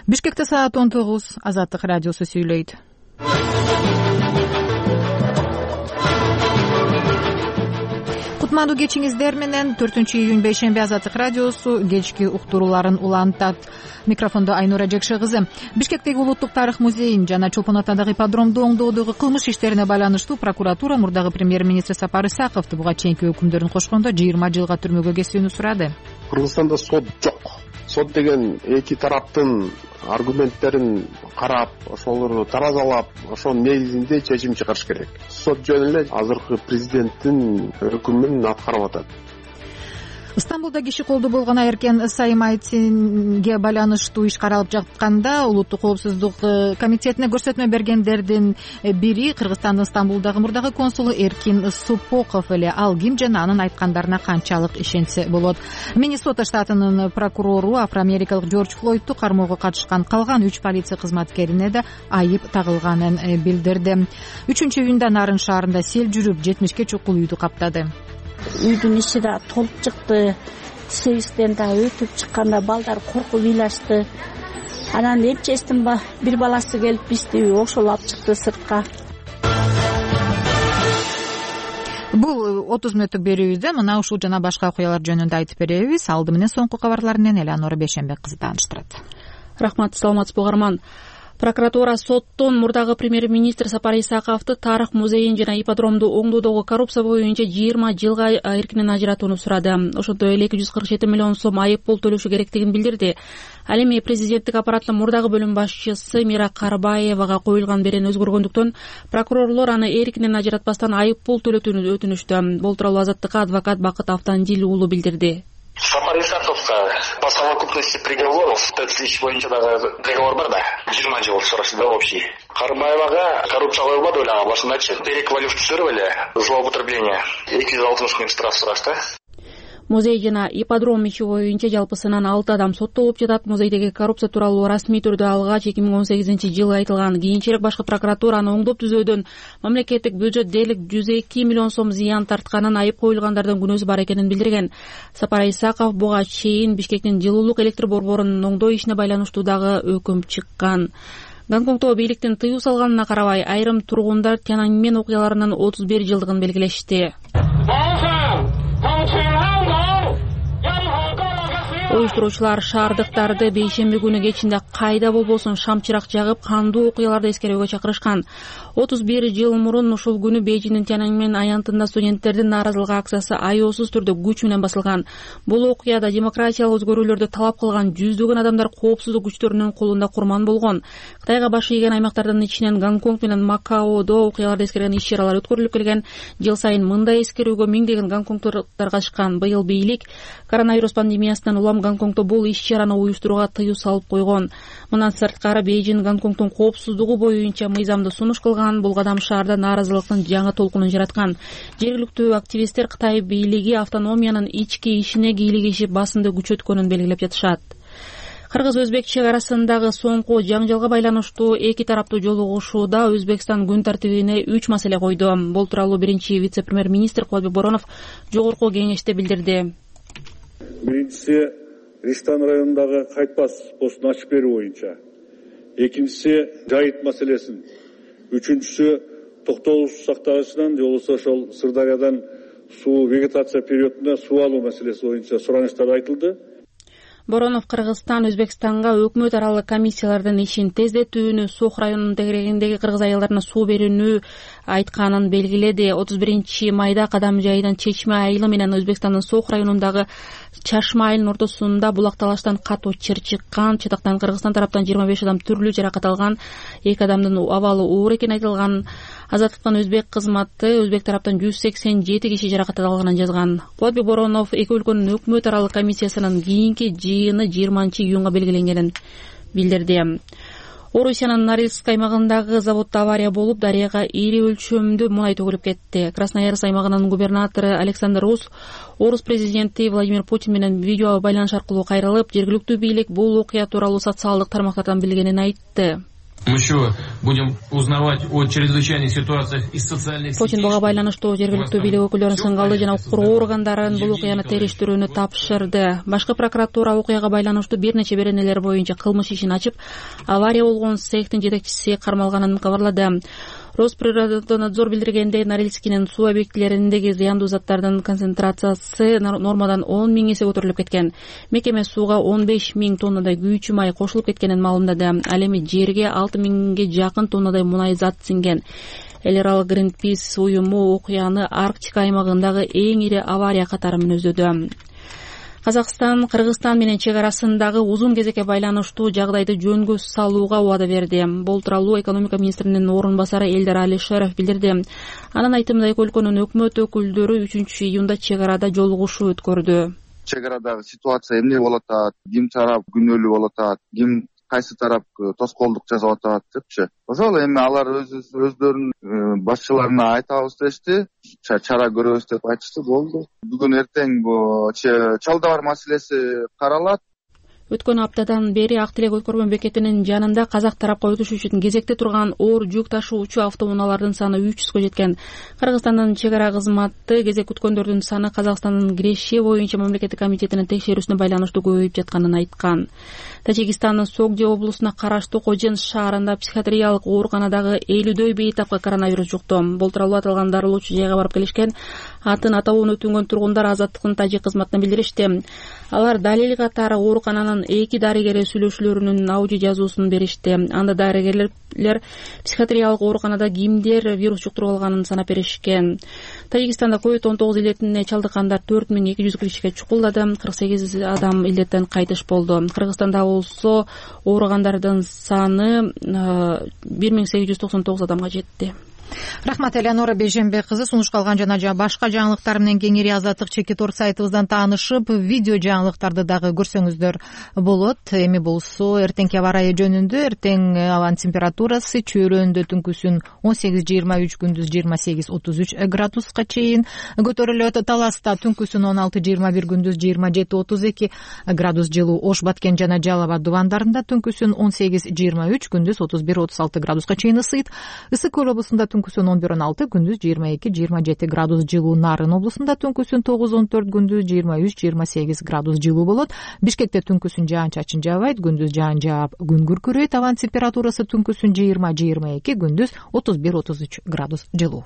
Бишкекте саат 19, Азаттык радиосу сүйлөйт. Кутмандуу кечиңиздер менен 4-июнь бейшемби Азаттык радиосу кечки уктурууларын улантат. Микрофондо Айнура Жекше кызы. Бишкектеги Улуттук тарых музейин жана Чолпон атадагы ипподромду оңдоодогу кылмыш иштерине байланыштуу прокуратура мурдагы премьер-министр Сапар Исаковду буга чейинки өкүмдөрүн кошкондо 20 жылга түрмөгө кесүүнү сурады. Кыргызстанда сот жок. Сот деген эки тараптын аргументтерин карап, ошолорду таразалап, ошонун негизинде чечим чыгарыш керек. Сот жөн эле азыркы президенттин өкүмүн аткарып атат. Стамбулда киши колдуу болгон Айеркен Саймайтинге байланыштуу иш каралып жатканда Улуттук коопсуздук комитетине көрсөтмө бергендердин бири Кыргызстандын Стамбулдагы мурдагы консулу Эркин Супоков эле. Ал ким жана анын айткандарына канчалык ишенсе болот? Миннесота штатынын прокурору афроамерикалык Джордж Флойдду кармоого катышкан калган 3 полиция кызматкерине да айып тагылганын билдирди. 3-июнда Нарын шаарында сел жүрүп 70ке чукул үйдү каптады. Үйдүн ичи да толуп чыкты. Себистен да өтүп чыкканда балдар коркуп ыйлашты. Анан эпчестин бир баласы келип бизди ошол алып чыкты сыртка. Бул 30 мүнөттүк берүүбүздө мына ушул жана башка окуялар жөнүндө айтып беребиз. Алды менен соңку кабарлар менен Элеонора Бейшембек кызы тааныштырат. Рахмат, саламатсызбы угарман. Прокуратура соттон мурдагы премьер-министр Сапар Исаковду тарых музейин жана ипподромду оңдоодогу коррупция боюнча 20 жылга эркинен ажыратууну сурады. Ошондой эле 247 миллион сом айып пул төлөшү керектигин билдирди. Ал эми президенттик аппараттын мурдагы бөлүм башчысы Мира Карбаевага коюлган берен өзгөргөндүктөн прокурорлор аны эркинен ажыратпастан айып пул төлөтүүнү өтүнүштү. Бул тууралуу Азаттыкка адвокат Бакыт Автандил уулу билдирди. Сапар Исаковка по совокупности приговоров 5 тысяч боюнча дагы приговор бар да, 20 жыл сурашты общий. Карбаевага коррупция коюлбады эле башындачы. Переквалифицировали злоупотребление. 260 миң штраф сурашты. Музей жана ипподром иши боюнча жалпысынан 6 адам соттолуп жатат. Музейдеги коррупция тууралуу расмий түрдө алгач 2018-жылы айтылган. Кийинчерээк башкы прокуратура аны оңдоп түзөөдөн мамлекеттик бюджет дээрлик 102 миллион сом зыян тартканын, айып коюлгандардын күнөөсү бар экенин билдирген. Сапар Исаков буга чейин Бишкектин жылуулук электр борборунун оңдоо ишине байланыштуу дагы өкүм чыккан. Гонконгдо бийликтин тыюу салганына карабай айрым тургундар Тяньаньмен окуяларынын 31 жылдыгын белгилешти. Уюштуруучулар шаардыктарды бейшемби күнү кечинде кайда болбосун шамчырак жагып, кандуу окуяларды эскерүүгө чакырышкан. 31 жыл мурун ушул күнү Бейжиңдин Тяньаньмен аянтында студенттердин нааразылык акциясы аеосуз түрдө күч менен басылган. Бул окуяда демократиялык өзгөрүүлөрдү талап кылган жүздөгөн адамдар коопсуздук күчтөрүнүн колунда курман болгон. Кытайга баш ийген аймактардын ичинен Гонконг менен Макаодо окуяларды эскерген иш-чаралар өткөрүлүп келген. Жыл сайын мындай эскерүүгө миңдеген гонконгдуктар катышкан. Быйыл бийлик коронавирус пандемиясынан улам Гонконгдо бул иш-чараны уюштурууга тыюу салып койгон. Мындан сырткары Бейжиң Гонконгдун коопсуздугу боюнча мыйзамды сунуш кылган. Бул кадам шаарда нааразылыктын жаңы толкунун жараткан. Жергиликтүү активисттер Кытай бийлиги автономиянын ички ишине кийлигишип басымды күчөткөнүн белгилеп жатышат. Кыргыз-өзбек чек арасындагы соңку жаңжалга байланыштуу эки тараптуу жолугушууда Өзбекстан күн тартибине 3 маселе койду. Бул тууралуу биринчи вице-премьер-министр Кубатбек Боронов жогорку кеңеште билдирди. Биринчиси Риштан районундагы кайтпас постун ачып берүү боюнча. Экинчиси жайыт маселесин. Үчүнчүсү токтолуш сактагычынан же болбосо ошол Сырдариядан суу вегетация периодунда суу алуу маселеси боюнча суранычтар айтылды. Боронов Кыргызстан Өзбекстанга өкмөт аралык комиссиялардын ишин тездетүүнү, Сух районунун тегерегиндеги кыргыз аялдарына суу берүүнү айтканын белгиледи. 31 майда Кадам жайынан Чечме айылы менен Өзбекстандын Сух районундагы Чашма айылынын ортосунда булак талаштан катуу чыр чыккан. Чатактан Кыргызстан тараптан 25 адам түрлүү жаракат алган. 2 адамдын абалы оор экени айтылган. Азаттыктын өзбек кызматы өзбек тараптан 187 киши жаракат алганын жазган. Кубатбек Боронов эки өлкөнүн өкмөт аралык комиссиясынын кийинки жыйыны 20-июнга белгиленгенин билдирди. Орусиянын Норильск аймагындагы заводдо авария болуп, дарыяга ири өлчөмдүү мунай төгүлүп кетти. Красноярск аймагынын губернатору Александр Рус орус президенти Владимир Путин менен видео байланыш аркылуу кайрылып, жергиликтүү бийлик бул окуя тууралуу социалдык тармактардан билгенин айтты. Мы еще будем узнавать о чрезвычайных ситуациях из социальных сетей. Путин буга байланыштуу жергиликтүү бийлик өкүлдөрүн сынгалы жана укук коргоо органдарын бул окуяны териштирүүнү тапшырды. Башкы прокуратура окуяга байланыштуу бир нече беренелер боюнча кылмыш ишин ачып, авария болгон цехтин жетекчиси кармалганын кабарлады. Росприродонадзор билдиргендей, Норильскинин суу объектилериндеги зыяндуу заттардын концентрациясы нормадан 10 000 эсе көтөрүлүп кеткен. Мекеме сууга 15 000 тоннадай күйүүчү май кошулуп кеткенин маалымдады. Ал эми жерге 6 000ге жакын тоннадай мунай зат сиңген. Эл аралык Greenpeace уюму окуяны Арктика аймагындагы эң ири авария катары мүнөздөдү. Казакстан Кыргызстан менен чек арасындагы узун кезекке байланыштуу жагдайды жөнгө салууга убада берди. Бул тууралуу экономика министринин орун басары Элдар Алишеров билдирди. Анын айтымында эки өлкөнүн өкмөт өкүлдөрү 3-июнда чек арада жолугушуу өткөрдү. Чек арадагы ситуация эмне болуп атат, ким тарап күнөөлүү болуп атат, ким кайсы тарап тоскоолдук жасап атат депчи. Ошол эми алар өздөрүнүн башчыларына айтабыз дешти, чара көрөбүз деп айтышты, болду. Бүгүн эртең чалдабар маселеси каралат. Өткөн аптадан бери Ак Тилек өткөрмө бекетинин жанында казак тарапка өтүш үчүн кезекте турган оор жүк ташуучу автоунаалардын саны 300га жеткен. Кыргызстандын чек ара кызматы кезек күткөндөрдүн саны Казакстандын Греши боюнча мамлекеттик комитетинин текшерүүсүнө байланыштуу көбөйүп жатканын айткан. Тажикстандын Согди облусуна караштуу Кожен шаарында психиатриялык ооруканадагы 50дөй бейтапка коронавирус жукту. Бул тууралуу аталган дарылоочу жайга барып келишкен атын атабын өтүнгөн тургундар Азаттыктын тажик кызматына билдиришти. Алар далил катары оорукананын 2 дарыгери сүйлөшүүлөрүнүн аудио жазуусун беришти. Анда дарыгерлер психиатриялык ооруканада кимдер вирус жуктуруп алганын санап беришкен. Тажикстанда COVID-19 илетине чалдыккандар 4200 кишиге чукулдады. 48 адам илеттен кайтыш болду. Кыргызстанда болсо ооругандардын саны 1899 адамга жетти. Рахмат, Элеонора Бейженбек кызы. Сунушталган жана башка жаңылыктар менен кеңири Азаттык Чекитор сайтыбыздан таанышып, видео жаңылыктарды дагы көрсөңүздөр болот. Эми болсо эртеңки аба ырайы жөнүндө, эртең абанын температурасы чөйрөндө түнкүсүн 18-23, күндүз 28-33 градуска чейин көтөрүлөт. Таласта түнкүсүн 16-21, күндүз 27-32 градус жылуу. Ош, Баткен жана Жалал Абад дубандарында түнкүсүн 18-23, күндүз 31-36 градуска чейин ысыйт. Ысык Көл облусунда түнкүсүн 11-16, күндүз 22-27 градус жылуу. Нарын облусунда түнкүсүн 9-14, күндүз 23-28 градус жылуу болот. Бишкекте түнкүсүн жаан-чачын жаабайт, күндүз жаан жаап күн күркүрөйт. Абанын температурасы түнкүсүн 20-22, күндүз 31-33 градус жылуу.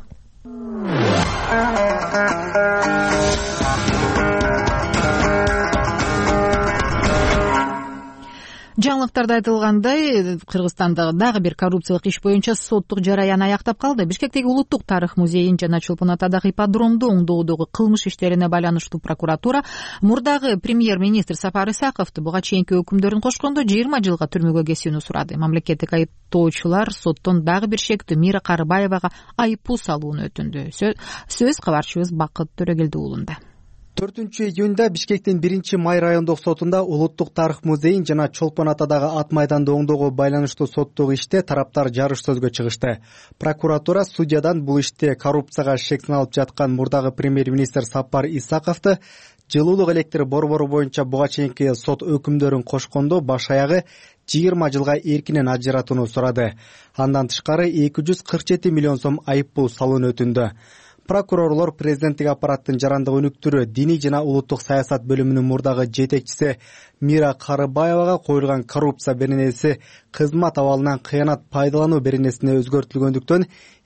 Жаңылыктарда айтылгандай, Кыргызстанда дагы бир коррупциялык иш боюнча соттук жараян аяктап калды. Бишкектеги Улуттук тарых музейин жана Чолпон Атадагы ипподромду оңдоодогу кылмыш иштерине байланыштуу прокуратура мурдагы премьер-министр Сапар Исаковду буга чейинки өкүмдөрүн кошкондо 20 жылга түрмөгө кесүүнү сурады. Мамлекеттик айыптоочулар соттон дагы бир шектүү Мира Карыбаевага айыппул салууну өтүндү. Сөз кабарчыбыз Бакыт Төрөгелди уулунда. 4-июнда Бишкектин 1-Май райондук сотунда Улуттук тарых музейин жана Чолпон Атадагы ат майданды оңдоого байланыштуу соттук иште тараптар жарыш сөзгө чыгышты. Прокуратура судьядан бул иште коррупцияга шек саналып жаткан мурдагы премьер-министр Сапар Исаковду жылуулук электр борбору боюнча буга чейинки сот өкүмдөрүн кошкондо баш аягы 20 жылга эркинен ажыратууну сурады. Андан тышкары 247 миллион сом айыппул салууну өтүндү. Прокурорлор президенттик аппараттын жарандык өнүктүрүү, диний жана улуттук саясат бөлүмүнүн мурдагы жетекчиси Мира Карыбаевага коюлган коррупция беренеси кызмат абалынан кыянат пайдалануу беренесине өзгөртүлгөндүктөн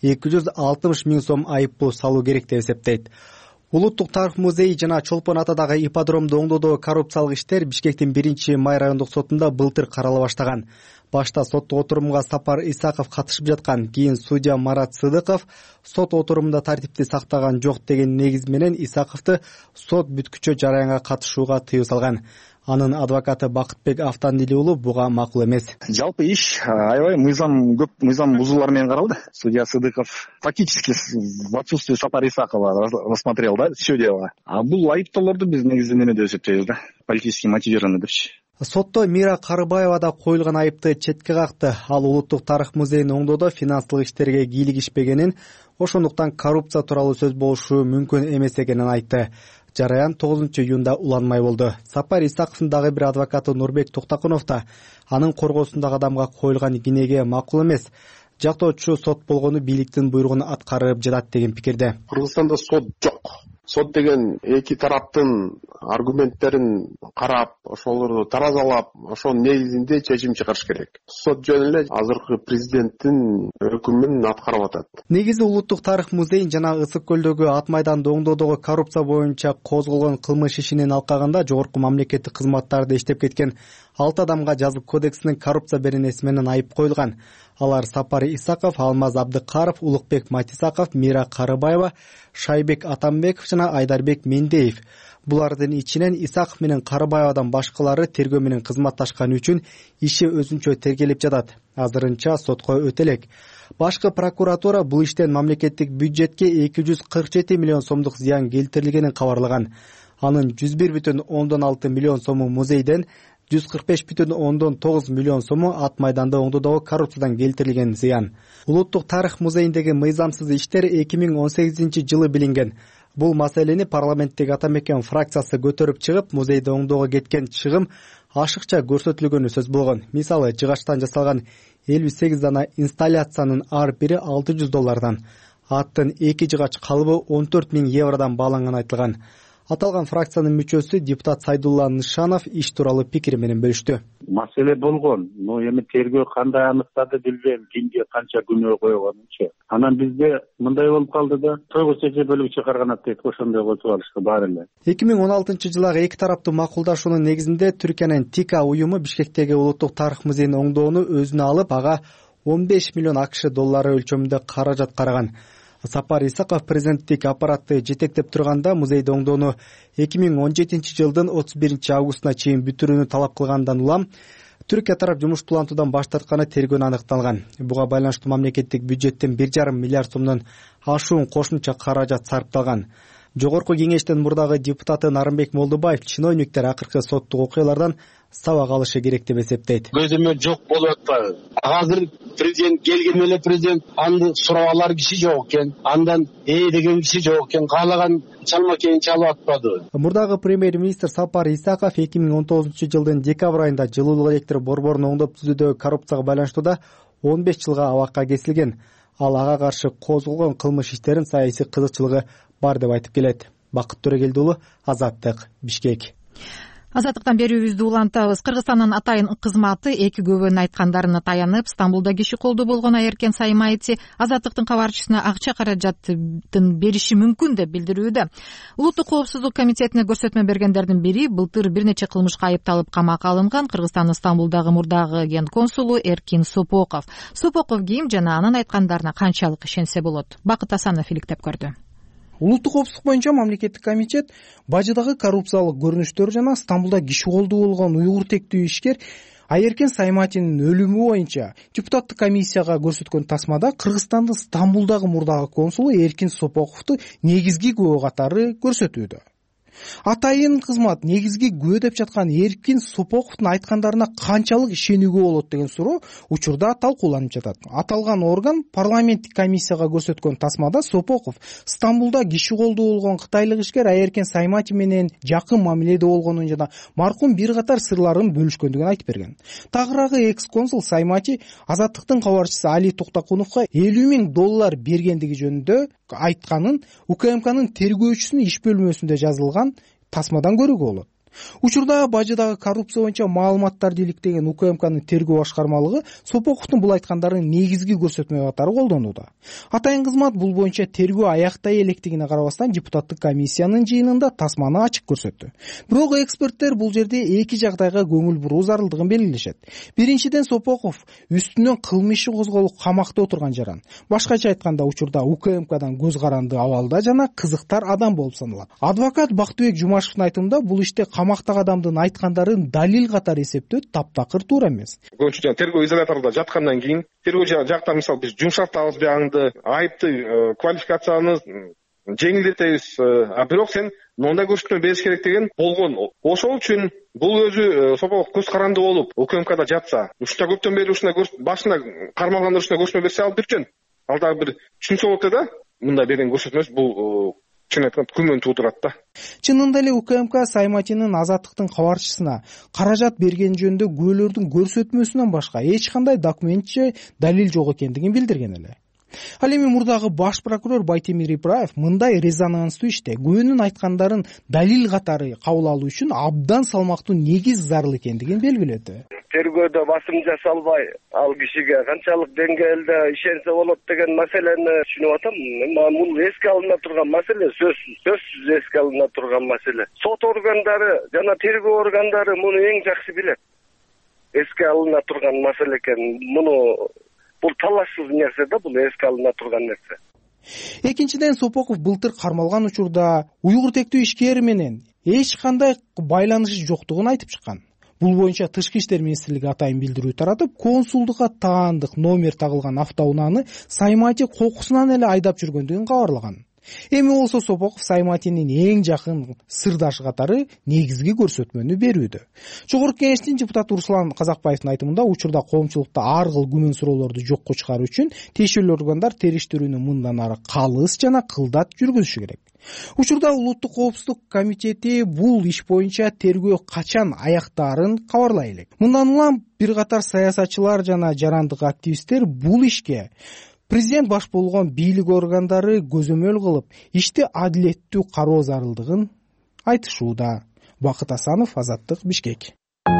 260 миң сом айыппул салуу керек деп эсептейт. Улуттук тарых музейи жана Чолпон Атадагы ипподромду оңдоодогу коррупциялык иштер Бишкектин 1-Май райондук сотунда былтыр карала баштаган. Башта соттук отурумга Сапар Исаков катышып жаткан, кийин судья Марат Сыдыков сот отурумунда тартипти сактаган жок деген негиз менен Исаковду сот бүткүчө жараянга катышууга тыюу салган. Анын адвокаты Бакытбек Автандили уулу буга макул эмес. Жалпы иш аябай көп мыйзам бузуулар менен каралды. Судья Сыдыков фактически в отсутствие Сапара Исакова рассмотрел, да, все дело. А бул айыптоолорду биз негизденме деп эсептейбиз, да, политически мотивированный депчи. Сотто Мира Карыбаевада коюлган айыпты четке какты. Ал Улуттук тарых музейин оңдоодо финансылык иштерге кийлигишпегенин, ошондуктан коррупция тууралуу сөз болушу мүмкүн эмес экенин айтты. Жараян 9-июнда уланмай болду. Сапар Исаковдун дагы бир адвокаты Нурбек Токтакунов да анын коргоосундагы адамга коюлган кинеге макул эмес. Жактоочу сот болгону бийликтин буйругун аткарып жатат деген пикирде. Кыргызстанда сот жок. Сот деген эки тараптын аргументтерин карап, ошолорду таразалап, ошонун негизинде чечим чыгарыш керек. Сот жөн эле азыркы президенттин өкүмүн аткарып атат. Негизи Улуттук тарых музейин жана Ысык көлдөгү Ат майдан оңдоодогу коррупция боюнча козголгон кылмыш ишинин алкагында жогорку мамлекеттик кызматтарда иштеп кеткен 6 адамга жазык кодексинин коррупция беренеси менен айып коюлган. Алар Сапар Исаков, Алмаз Абдыкаров, Улукбек Матисаков, Мира Карыбаева, Шайбек Атамбеков жана Айдарбек Мендеев. Булардын ичинен Исаков менен Карыбаевадан башкалары тергөө менен кызматташканы үчүн иши өзүнчө тергелип жатат. Азырынча сотко өтө элек. Башкы прокуратура бул иштен мамлекеттик бюджетке 247 миллион сомдук зыян келтирилгенин кабарлаган. Анын 101,6 миллион сому музейден, 145,9 миллион сому Ат майданда оңдоодогу коррупциядан келтирилген зыян. Улуттук тарых музейиндеги мыйзамсыз иштер 2018 жылы билинген. Бул маселени парламенттеги Ата Мекен фракциясы көтөрүп чыгып, музейди оңдоого кеткен чыгым ашыкча көрсөтүлгөнү сөз болгон. Мисалы, жыгачтан жасалган 58 дана инсталляциянын ар бири $600, аттын 2 жыгач калыбы 14 000 евродон бааланганы айтылган. Аталган фракциянын мүчөсү депутат Сайдулла Нышанов иш тууралуу пикири менен бөлүштү. Маселе болгон, но эми тергөө кандай аныктады билбейм, кимге канча күнөө койгонунчу. Анан бизде мындай болуп калды да, тогуз эже бөлүк чыгарган дейт, ошондой болуп алышты баары эле. 2016 жылы эки тараптуу макулдашуунун негизинде Түркиянын ТИКА уюму Бишкектеги Улуттук тарых музейин оңдоону өзүнө алып, ага 15 миллион АКШ доллары өлчөмүндө каражат караган. Сапар Исаков президенттик аппаратты жетектеп турганда музейди оңдоону 2017 жылдын 31 августуна чейин бүтүрүүнү талап кылгандан улам Түркия тарап жумуштуулантуудан баш тартканы тергөөнү аныкталган. Буга байланыштуу мамлекеттик бюджеттен 1,5 миллиард сомдон ашуун кошумча каражат сарпталган. Жогорку кеңештин мурдагы депутаты Нарымбек Молдубаев чиновниктер акыркы соттук окуялардан сабак алышы керек деп эсептейт. Көзөмө жок болуп атпайбы? Азыр президент келген эле президент анды сурап алар киши жок экен, андан деген киши жок экен, каалаган чалмакейин чалып атпады. Мурдагы премьер-министр Сапар Исаков 2019 жылдын декабрь айында жылуулук электр борборун оңдоп түзүүдөгү коррупцияга байланыштуу 15 жылга абакка кесилген. Ал ага каршы козголгон кылмыш иштерин саясий кызыкчылыгы бар деп айтып келет. Бакыт Төрөгелди уулу, Азаттык, Бишкек. Азаттыктан берүүбүздү улантабыз. Кыргызстандын атайын кызматы эки көбөнүн айткандарына таянып, Стамбулда киши колдуу болгон Айеркен Саймаити Азаттыктын кабарчысына акча каражатын бериши мүмкүн деп билдирүүдө. Улуттук коопсуздук комитетине көрсөтмө бергендердин бири былтыр бир нече кылмышка айыпталып камакка алынган Кыргызстандын Стамбулдагы мурдагы ген консулу Эркин Сопоков. Сопоков ким жана анын айткандарына канчалык ишенсе болот? Бакыт Асанов иликтеп көрдү. Улуттук коопсуздук боюнча мамлекеттик комитет бажыдагы коррупциялык көрүнүштөр жана Стамбулда киши колдуу болгон уйгур тектүү ишкер Айеркен Сайматинин өлүмү боюнча депутаттык комиссияга көрсөткөн тасмада Кыргызстандын Стамбулдагы мурдагы консулу Эркин Сопоковду негизги күбө катары көрсөтүүдө. Атайын кызмат негизги күбө деп жаткан Эркин Сопоковдун айткандарына канчалык ишенүүгө болот деген суроо учурда талкууланып жатат. Аталган орган парламенттик комиссияга көрсөткөн тасмада Сопоков Стамбулда киши колдуу болгон кытайлык ишкер Айеркен Саймати менен жакын мамиледе болгонун жана маркум бир катар сырларын бөлүшкөндүгүн айтып берген. Тагыраагы экс-консул Саймати Азаттыктын кабарчысы Али Токтакуновго $50,000 бергендиги жөнүндө айтканын УКМКнын тергөөчүсүнүн иш бөлмөсүндө жазылган тасмадан көрүүгө болот. Учурда бажыдагы коррупция боюнча маалыматтарды иликтеген УКМКнын тергөө башкармалыгы Сопоковдун бул айткандарын негизги көрсөтмө катары колдонууда. Атайын кызмат бул боюнча тергөө аяктай электигине карабастан депутаттык комиссиянын жыйынында тасманы ачык көрсөттү. Бирок эксперттер бул жерде эки жагдайга көңүл буруу зарылдыгын белгилешет. Биринчиден, Сопоков үстүнөн кылмыш иши козголуп камакта отурган жаран. Башкача айтканда, учурда УКМКдан көз каранды абалда жана кызыктар адам болуп саналат. Адвокат Бактыбек Жумашевдин айтымында бул иште камактагы адамдын айткандарын далил катары эсептөө таптакыр туура эмес. Көбүнчө тергөө изоляторунда жаткандан кийин тергөө жакта мисалы биз жумшартабыз биягыңды, айыпты квалификацияны жеңилдетебиз, бирок сен мындай көрсөтмө бериш керек деген болгон. Ошол үчүн бул өзү Сопоков көз каранды болуп УКМКда жатса, ушунда көптөн бери ушундай башына кармалгандыр ушундай көрсөтмө берсе ал бир жөн. Ал дагы бир түшүнсө болот да, мындай берген көрсөтмөсү бул чын айтканда күмөн туудурат да. Чынында эле УКМК Сайматинин Азаттыктын кабарчысына каражат берген жөнүндө күбөлөрдүн көрсөтмөсүнөн башка эч кандай документ же далил жок экендигин билдирген эле. Ал эми мурдагы баш прокурор Байтемир Ибраев мындай резонанстуу иште күбөнүн айткандарын далил катары кабыл алуу үчүн абдан салмактуу негиз зарыл экендигин белгиледи. Тергөөдө басым жасалбай, ал кишиге канчалык деңгээлде ишенсе болот деген маселени түшүнүп атам. Бул эске алына турган маселе, сөзсүз эске алына турган маселе. Сот органдары жана тергөө органдары муну эң жакшы билет. Эске алына турган маселе экен. Бул талашсыз нерсе да, бул эске алына турган нерсе. Экинчиден, Сопоков былтыр кармалган учурда уйгур тектүү ишкери менен эч кандай байланышы жоктугун айтып чыккан. Бул боюнча Тышкы иштер министрлиги атайын билдирүү таратып, консулдукка таандык номер тагылган автоунааны Саймати кокусунан эле айдап жүргөндүгүн кабарлаган. Эми болсо Сопоков Сайматинин эң жакын сырдашы катары негизги көрсөтмөнү берүүдө. Жогорку Кеңештин депутаты Руслан Казакбаевдин айтымында, учурда коомчулукта ар кыл күмөн суроолорду жокко чыгаруу үчүн тиешелүү органдар териштирүүнү мындан ары калыс жана кылдат жүргүзүшү керек. Учурда Улуттук коопсуздук комитети бул иш боюнча тергөө качан аяктаарын кабарлай элек. Мындан улам бир катар саясатчылар жана жарандык активисттер бул ишке президент баш болгон бийлик органдары көзөмөл кылып, ишти адилеттүү кароо зарылдыгын айтышууда. Бакыт Асанов, Азаттык, Бишкек.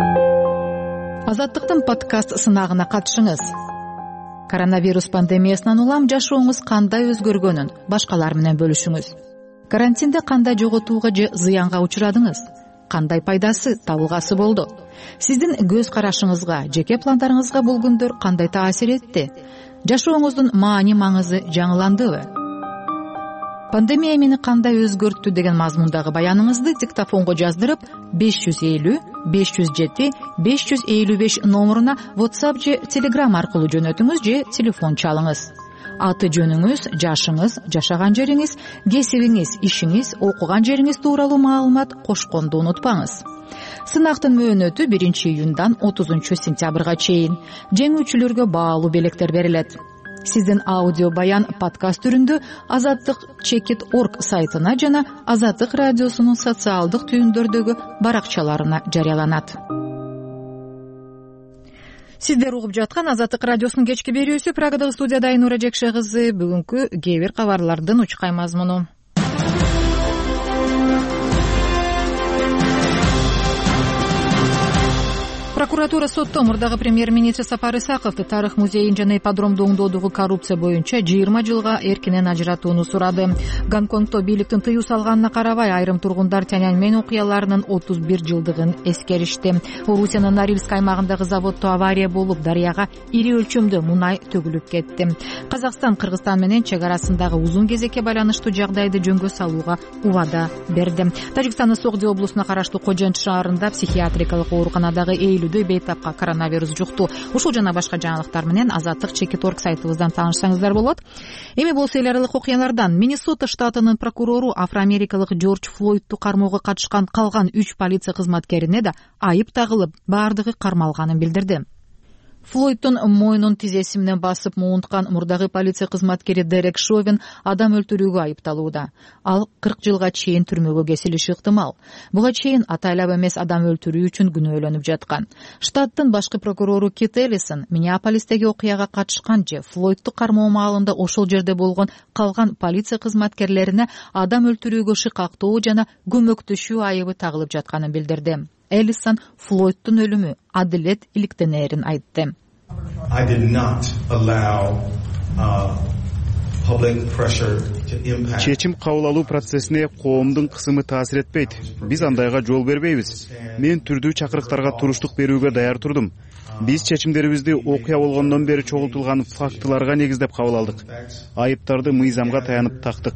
Азаттыктын подкаст сынагына катышыңыз. Коронавирус пандемиясынан улам жашооңуз кандай өзгөргөнүн башкалар менен бөлүшүңүз. Карантинде кандай жоготууга же зыянга учурадыңыз? Кандай пайдасы, табылгасы болду? Сиздин көз карашыңызга, жеке пландарыңызга бул күндөр кандай таасир этти? Жашооңуздун маани-маңызы жаңыландыбы? Пандемия мени кандай өзгөрттү деген мазмундагы баяныңызды диктофонго жаздырып 550-507-555 номуруна WhatsApp же Telegram аркылуу жөнөтүңүз же телефон чалыңыз. Аты жөнүңүз, жашыңыз, жашаган жериңиз, кесибиңиз, ишиңиз, окуган жериңиз тууралуу маалымат кошконду унутпаңыз. Сынактын мөөнөтү 1 июндан 30 сентябрга чейин. Жеңүүчүлөргө баалуу белектер берилет. Сиздин аудио баян подкаст түрүндө azattik.org сайтына жана Азаттык радиосунун социалдык түйүндөрдөгү баракчаларына жарыяланат. Сиздер угуп жаткан Азаттык радиосунун кечки берүүсү. Прагадагы студияда Айнура Жекше кызы. Бүгүнкү кээ бир кабарлардын учкай мазмуну. Прокуратура сотто мурдагы премьер-министр Сапар Исаковду Тарых музейин жана ипподромду оңдоодогу коррупция боюнча 20 жылга эркинен ажыратууну сурады. Гонконгдо бийликтин тыюу салганына карабай, айрым тургундар Тяньаньмэнь окуяларынын 31 жылдыгын эскеришти. Орусиянын Норильск аймагындагы заводдо авария болуп, дарыяга ири өлчөмдө мунай төгүлүп кетти. Казакстан Кыргызстан менен чек арасындагы узун кезекке байланыштуу жагдайды жөнгө салууга убада берди. Тажикстандын Согди облусуна караштуу Кожент шаарында психиатрикалык ооруканадагы бейтапка коронавирус жукту. Ушул жана башка жаңылыктар менен Азаттык.org сайтыбыздан таанышсаңыздар болот. Эми болсо эл аралык окуялардан Миннесота штатынын прокурору афроамерикалык Джордж Флойдду кармоого катышкан калган 3 полиция кызматкерине да айып тагылып, баардыгы кармалганын билдирди. Флойддун мойнун тизеси менен басып муунткан мурдагы полиция кызматкери Дерек Шовен адам өлтүрүүгө айыпталууда. Ал 40 жылга чейин түрмөгө кесилиши ыктымал. Буга чейин атайлап эмес адам өлтүрүү үчүн күнөөлөнүп жаткан. Штаттын башкы прокурору Кит Эллисон Миннеаполистеги окуяга катышкан же Флойдду кармоо маалында ошол жерде болгон калган полиция кызматкерлерине адам өлтүрүүгө шыкактоо жана көмөктөшүү айыбы тагылып жатканын билдирди. Эллисон Флойддун өлүмү адилет иликтенерин айтты. Чечим кабыл алуу процессине коомдун кысымы таасир этпейт. Биз андайга жол бербейбиз. Мен түрдүү чакырыктарга туруштук берүүгө даяр турдум. Биз чечимдерибизди окуя болгондон бери чогултулган фактыларга негиздеп кабыл алдык. Айыптарды мыйзамга таянып тактык.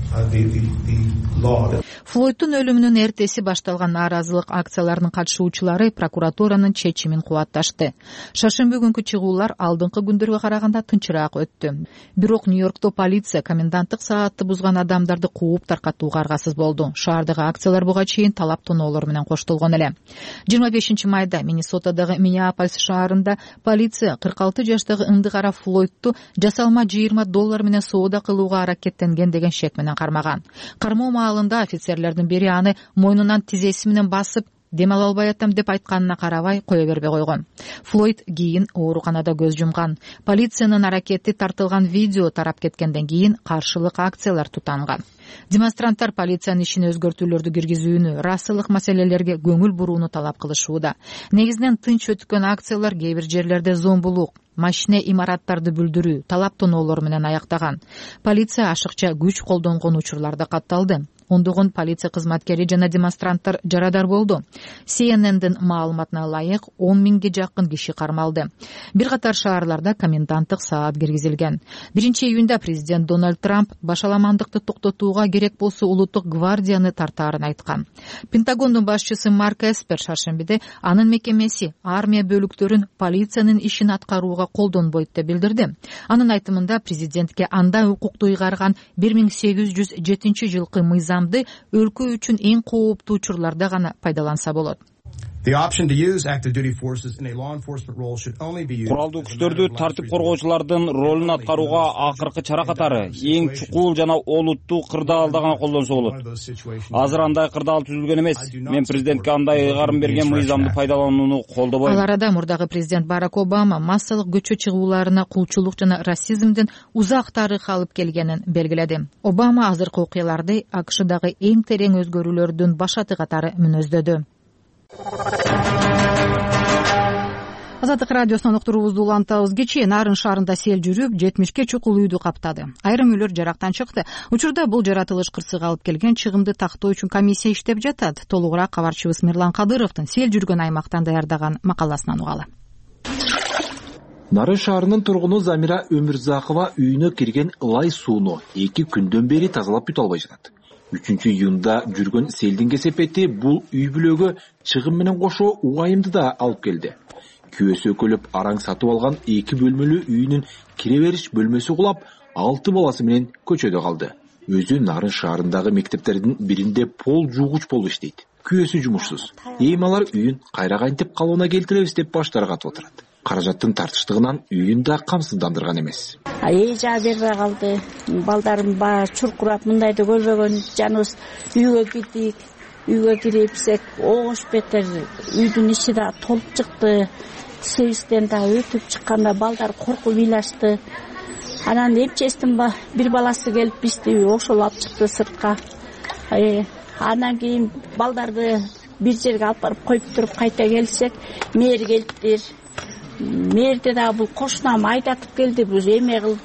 Флойдтун өлүмүнүн эртеси башталган нааразылык акцияларынын катышуучулары прокуратуранын чечимин кубатташты. Шаршемби күнкү чыгуулар алдыңкы күндөргө караганда тынчыраак өттү. Бирок Нью-Йоркто полиция коменданттык саатты бузган адамдарды кууп таркатууга аргасыз болду. Шаардагы акциялар буга чейин талап тоноолор менен коштолгон эле. 25-майда Миннесотадагы Миннеаполис шаарында полиция 46 жаштагы ындыгара Флойдту жасалма $20 менен соода кылууга аракеттенген деген шек менен кармаган. Кармоо маалында офицерлердин бири аны мойнунан тизеси менен басып, дем ала албай атам деп айтканына карабай кое бербей койгон. Флойд кийин ооруканада көз жумган. Полициянын аракети тартылган видео тарап кеткенден кийин каршылык акциялар тутанган. Демонстранттар полициянын ишине өзгөртүүлөрдү киргизүүнү, расылык маселелерге көңүл бурууну талап кылышууда. Негизинен тынч өткөн акциялар кээ бир жерлерде зомбулук, машине имараттарды бүлдүрүү, талап тоноолор менен аяктаган. Полиция ашыкча күч колдонгон учурлар да катталды. Ондогон полиция кызматкери жана демонстранттар жарадар болду. CNN-дин маалыматына ылайык 10 миңге жакын киши кармалды. Бир катар шаарларда коменданттык саат киргизилген. 1-июнда президент Дональд Трамп башаламандыкты токтотууга керек болсо улуттук гвардияны тартаарын айткан. Пентагондун башчысы Марк Эспер шаршембиде анын мекемеси армия бөлүктөрүн полициянын ишин аткарууга колдонбойт деп билдирди. Анын айтымында президентке андай укукту ыйгарган 1807 жылкы өлкө үчүн эң кооптуу учурларда гана пайдаланса болот. Куралдуу күчтөрдү тартип коргоочулардын ролун аткарууга акыркы чара катары эң чукул жана олуттуу кырдаалда гана колдонсо болот. Азыр андай кырдаал түзүлгөн эмес. Мен президентке андай ыйгарым берген мыйзамды пайдаланууну колдобойм. Ал арада мурдагы президент Барак Обама массалык көчө чыгууларына кулчулук жана расизмдин узак тарыхы алып келгенин белгиледи. Обама азыркы окуяларды АКШдагы эң терең өзгөрүүлөрдүн башаты катары мүнөздөдү. Азаттык радиосунан уктуруубузду улантабыз. Кечээ Нарын шаарында сел жүрүп, 70ке чукул үйдү каптады. Айрым үйлөр жарактан чыкты. Учурда бул жаратылыш кырсыгы алып келген чыгымды тактоо үчүн комиссия иштеп жатат. Толугураак кабарчыбыз Мирлан Кадыровдун сел жүргөн аймактан даярдаган макаласынан угалы. Нарын шаарынын тургуну Замира Өмүрзакова үйүнө кирген ылай сууну 2 күндөн бери тазалап бүтө албай жатат. 3-июнда жүргөн селдин кесепети бул үй бүлөгө чыгым менен кошо угайымды да алып келди. Күйөөсү өкөлүп араң сатып алган 2 бөлмөлүү үйүнүн кире бериш бөлмөсү кулап, 6 баласы менен көчөдө калды. Өзү Нарын шаарындагы мектептердин биринде пол жуугуч болуп иштейт. Күйөөсү жумушсуз. Эми алар үйүн кайра кантип калыбына келтиребиз деп баштары катып отурат. Каражаттын тартыштыгынан үйүн да камсыздандырган эмес. Жаа бербей калды. Балдарым баары чуркурап мындайды көрбөгөн жаныбыз үйгө кирдик. Үйгө кирипсек ош бетер үйдүн ичи да толуп чыкты. Сервистен да өтүп чыкканда балдар коркуп ыйлашты. Анан эпчестин бир баласы келип бизди ошол алып чыкты сыртка. Анан кийин балдарды бир жерге алып барып коюп туруп кайта келсек, мэр келиптир. Мэрде да бул кошунам айдатып келди, бул эме кылып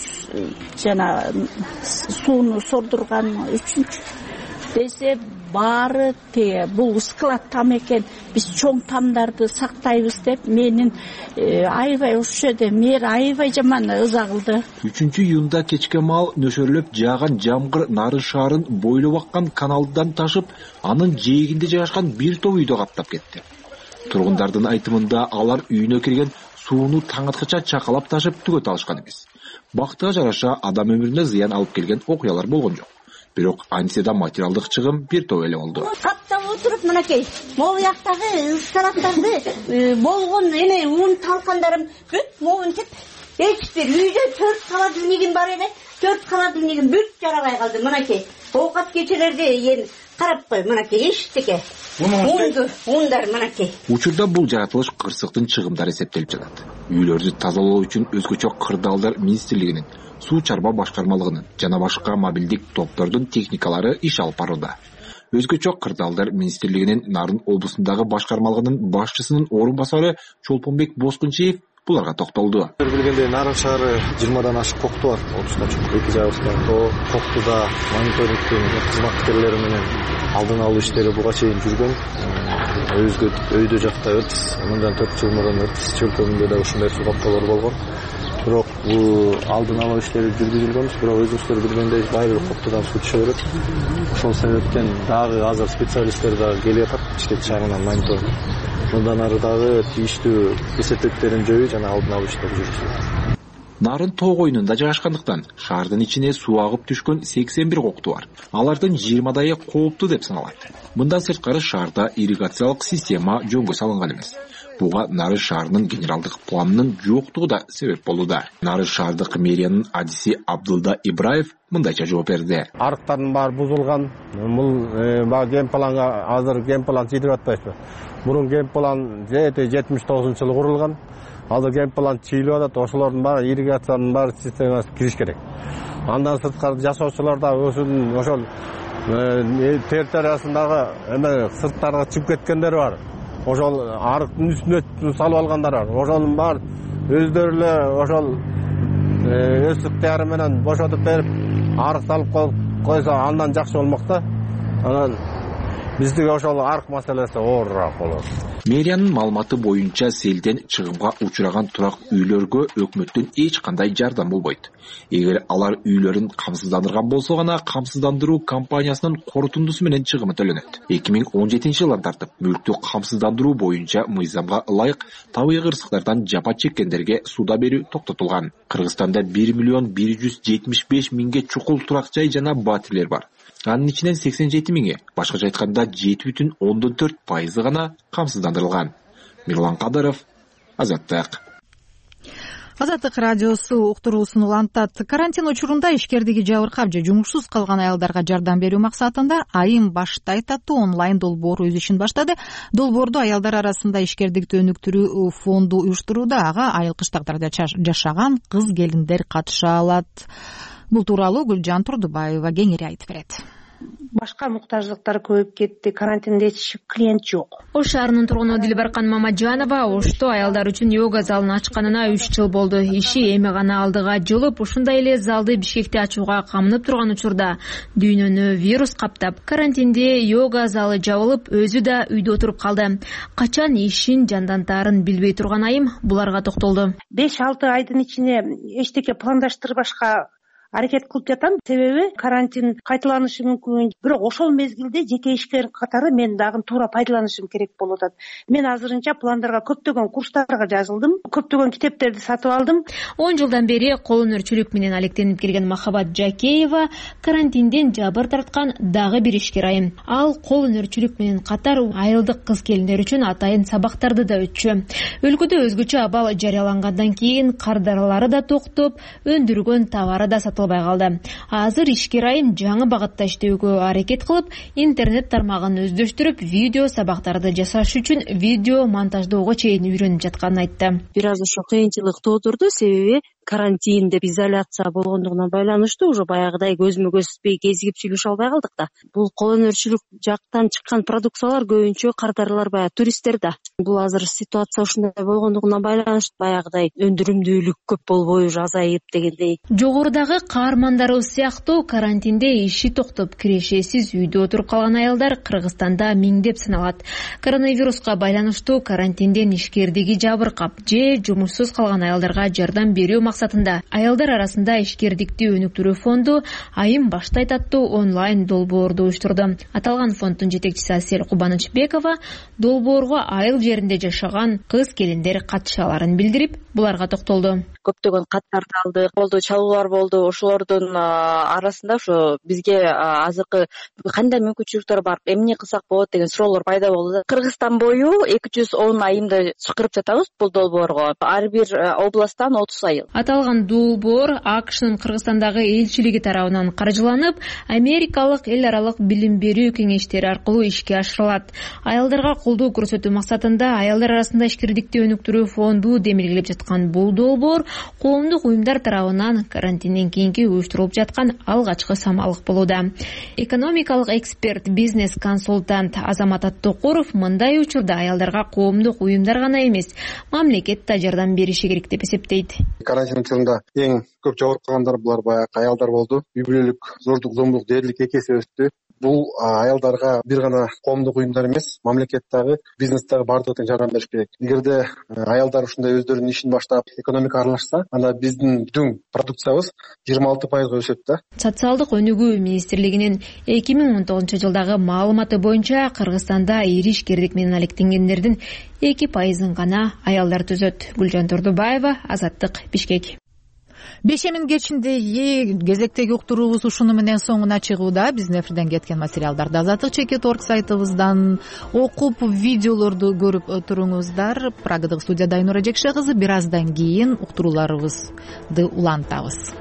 жана сууну сордурган үчүн десе баары бул склад там экен, биз чоң тамдарды сактайбыз деп менин аябай ошол жерде мэр аябай жаман ыза кылды. 3-июнда кечке маал нөшөрлөп жааган жамгыр Нарын шаарын бойлоп аккан каналдан ташып, анын жээгинде жайгашкан бир топ үйдү каптап кетти. Тургундардын айтымында алар үйүнө кирген сууну таң аткыча чакалап ташып түгөт алышкан эмес. Бактыга жараша адам өмүрүнө зыян алып келген окуялар болгон жок. Бирок антисада материалдык чыгым бир топ эле болду. Каптап отуруп мынакей могу жактагы ыскалаттарды болгон эне ун талкандарым бүт могунтип эч бир үйдө 4 холодильнигим бар эле. 4 холодильнигим бүт жарабай калды мынакей. Оокат кечелерде карап кой мынакей эчтеке. Ундар мынакей. Учурда бул жаратылыш кырсыктын чыгымдары эсептелип жатат. Үйлөрдү тазалоо үчүн өзгөчө кырдаалдар министрлигинин, суу чарба башкармалыгынын жана башка мобилдик топтордун техникалары иш алып барууда. Өзгөчө кырдаалдар министрлигинин Нарын облусундагы башкармалыгынын башчысынын орун басары Чолпонбек Боскунчиев буларга токтолду. Билгендей Нарын шаары 20дан ашык кокту бар. 30 чукул эки жагыбыздан коктуда мониторингтин кызматкерлери менен алдын алуу иштери буга чейин жүргөн. Өйдө жакта ыртыс, мындан 4 жыл мурун ыртыс чөлкөмүндө да ушундай суу каптоолор болгон. Бирок бул алдын алуу иштери жүргүзүлгөнбүз, бирок өзүңүздөр билгендей баары бир коптудан суу түшө берет. Ошол себептен дагы азыр специалисттер дагы келип атат бишкек шаарынан мониторинг. Мындан ары дагы тийиштүү кесепеттерин жоюу жана алдын алуу иштери жүргүзүлөт. Нарын тоо койнунда жайгашкандыктан шаардын ичине суу агып түшкөн 81 кокту бар. Алардын 20дайы кооптуу деп саналат. Мындан сырткары шаарда ирригациялык система жөнгө салынган эмес. Буга Нарын шаарынын генералдык планынын жоктугу да себеп болууда. Нарын шаардык мэриянын адиси Абдылда Ибраев мындайча жооп берди. Арыктардын баары бузулган. Бул ген планга азыр ген план жетип атпайбы? Мурун ген план 79-жылы курулган. Азыр ген план чыйлып атат. Ошолордун баары ирригациянын баары системасына кириш керек. Андан сырткары жашоочулар да өзүнүн ошол территориясындагы сырттарга чыгып кеткендер бар. Ошол арыктын үстүнө салып алгандар бар. Ошонун баары өздөрү эле ошол өз ыктыяры менен бошотуп берип, арык салып койсо андан жакшы болмок да. Анан биздики ошол арык маселеси оорураак болот. Мэриянын маалыматы боюнча селден чыгымга учураган турак үйлөргө өкмөттөн эч кандай жардам болбойт. Эгер алар үйлөрүн камсыздандырган болсо гана камсыздандыруу компаниясынын корутундусу менен чыгымы төлөнөт. 2017-жылдан тартып мүлктү камсыздандыруу боюнча мыйзамга ылайык табигый кырсыктардан жапа чеккендерге суда берүү токтотулган. Кыргызстанда 1,175,000 чукул турак жай жана батирлер бар. Анын ичинен 87 миңи, башкача айтканда 7,4% гана камсыздандырылган. Мирлан Кадыров, Азаттык. Азаттык радиосу уктуруусун улантат. Карантин учурунда ишкердиги жабыркап же жумушсуз калган аялдарга жардам берүү максатында Айым баштай таттуу онлайн долбоору өз ишин баштады. Долбоорду аялдар арасында ишкердикти өнүктүрүү фонду уюштурууда. Ага айыл кыштактарда жашаган кыз келиндер катыша алат. Бул тууралуу Гүлжан Турдубаева кеңири айтып берет. Башка муктаждыктар көбөйүп кетти. Карантинде эч клиент жок. Ош шаарынын тургуну Дилбаркан Мамаджанова Ошто аялдар үчүн йога залын ачканына 3 жыл болду. Иши эми гана алдыга жылып, ушундай эле залды Бишкекте ачууга камынып турган учурда дүйнөнү вирус каптап, карантинде йога залы жабылып, өзү да үйдө отуруп калды. Качан ишин жандантаарын билбей турган Айым буларга токтолду. 5-6 айдын ичине эчтеке пландаштырбашка аракет кылып жатам. Себеби карантин кайталанышы мүмкүн. Бирок ошол мезгилде жеке ишкер катары мен дагы туура пайдаланышым керек болуп атат. Мен азырынча пландарга көптөгөн курстарга жазылдым, көптөгөн китептерди сатып алдым. 10 жылдан бери кол өнөрчүлүк менен алектенип келген Махабат Жакеева карантинден жабыр тарткан дагы бир ишкер Айым. Ал кол өнөрчүлүк менен катар айылдык кыз келиндер үчүн атайын сабактарды да өтчү. Өлкөдө өзгөчө абал жарыялангандан кийин кардаралары да токтоп, өндүргөн товары да сатылбай калды. Азыр ишкер Айым жаңы багытта иштөөгө аракет кылып, интернет тармагын өздөштүрүп, видео сабактарды жасаш үчүн видео монтаждоого чейин үйрөнүп жатканын айтты. Бир аз ошо кыйынчылык туудурду, себеби карантин деп изоляция болгондугуна байланыштуу уже баягыдай көзмө көзбөй кезигип сүйлөшө албай калдык да. Бул кол өнөрчүлүк жактан чыккан продукциялар көбүнчө кардарлар баягы туристтер да. Бул азыр ситуация ушундай болгондугуна байланыштуу баягыдай өндүрүмдүүлүк көп болбой уже азайып дегендей. Жогорудагы каармандарыбыз сыяктуу карантинде иши токтоп, кирешесиз үйдө отуруп калган аялдар Кыргызстанда миңдеп саналат. Коронавируска байланыштуу карантинден ишкердиги жабыркап же жумушсуз калган аялдарга жардам берүү максатында аялдар арасында ишкердикти өнүктүрүү фонду Айым баштай таттуу онлайн долбоорду уюштурду. Аталган фонддун жетекчиси Асель Кубанычбекова долбоорго айыл жеринде жашаган кыз келиндер катыша аларын билдирип, буларга токтолду. Көптөгөн каттарды алдык, болду чалуулар болду. Ошолордун арасында ошо бизге азыркы кандай мүмкүнчүлүктөр бар, эмне кылсак болот деген суроолор пайда болду. Кыргызстан бою 210 айымды чакырып жатабыз бул долбоорго. Ар бир областтан 30 айыл. Аталган долбоор АКШнын Кыргызстандагы элчилиги тарабынан каржыланып, Америкалык эл аралык билим берүү кеңештери аркылуу ишке ашырылат. Аялдарга колдоо көрсөтүү максатында аялдар арасында ишкердикти өнүктүрүү фонду демилгелеп жаткан бул долбоор коомдук уюмдар тарабынан карантинден кийинки уюштурулуп жаткан алгачкы самалык болууда. Экономикалык эксперт, бизнес консультант Азамат Аттокуров мындай учурда аялдарга коомдук уюмдар гана эмес, мамлекет да жардам бериши керек деп эсептейт. Карантин учурунда эң көп жабыркагандар булар баягы аялдар болду. Үй бүлөлүк зордук, зомбулук дээрлик 2 эсе өстү. бул аялдарга бир гана коомдук уюмдар эмес, мамлекет дагы, бизнес дагы баардыгы тең жардам бериш керек. Эгерде аялдар ушундай өздөрүнүн ишин баштап экономика аралашса, анда биздин бүтүн продукциябыз 26% өсөт да. Социалдык өнүгүү министрлигинин 2019 жылдагы маалыматы боюнча Кыргызстанда ири ишкерлик менен алектенгендердин 2% гана аялдар түзөт. Гүлжан Турдубаева, Азаттык, Бишкек. Бейшемин кечиндеги кезектеги уктуруубуз ушуну менен соңуна чыгууда. Биздин эфирден кеткен материалдарды Азаттык.org сайтыбыздан окуп, видеолорду көрүп туруңуздар. Прагадагы студияда Айнура Жекше кызы. Бир аздан кийин уктурууларыбызды улантабыз.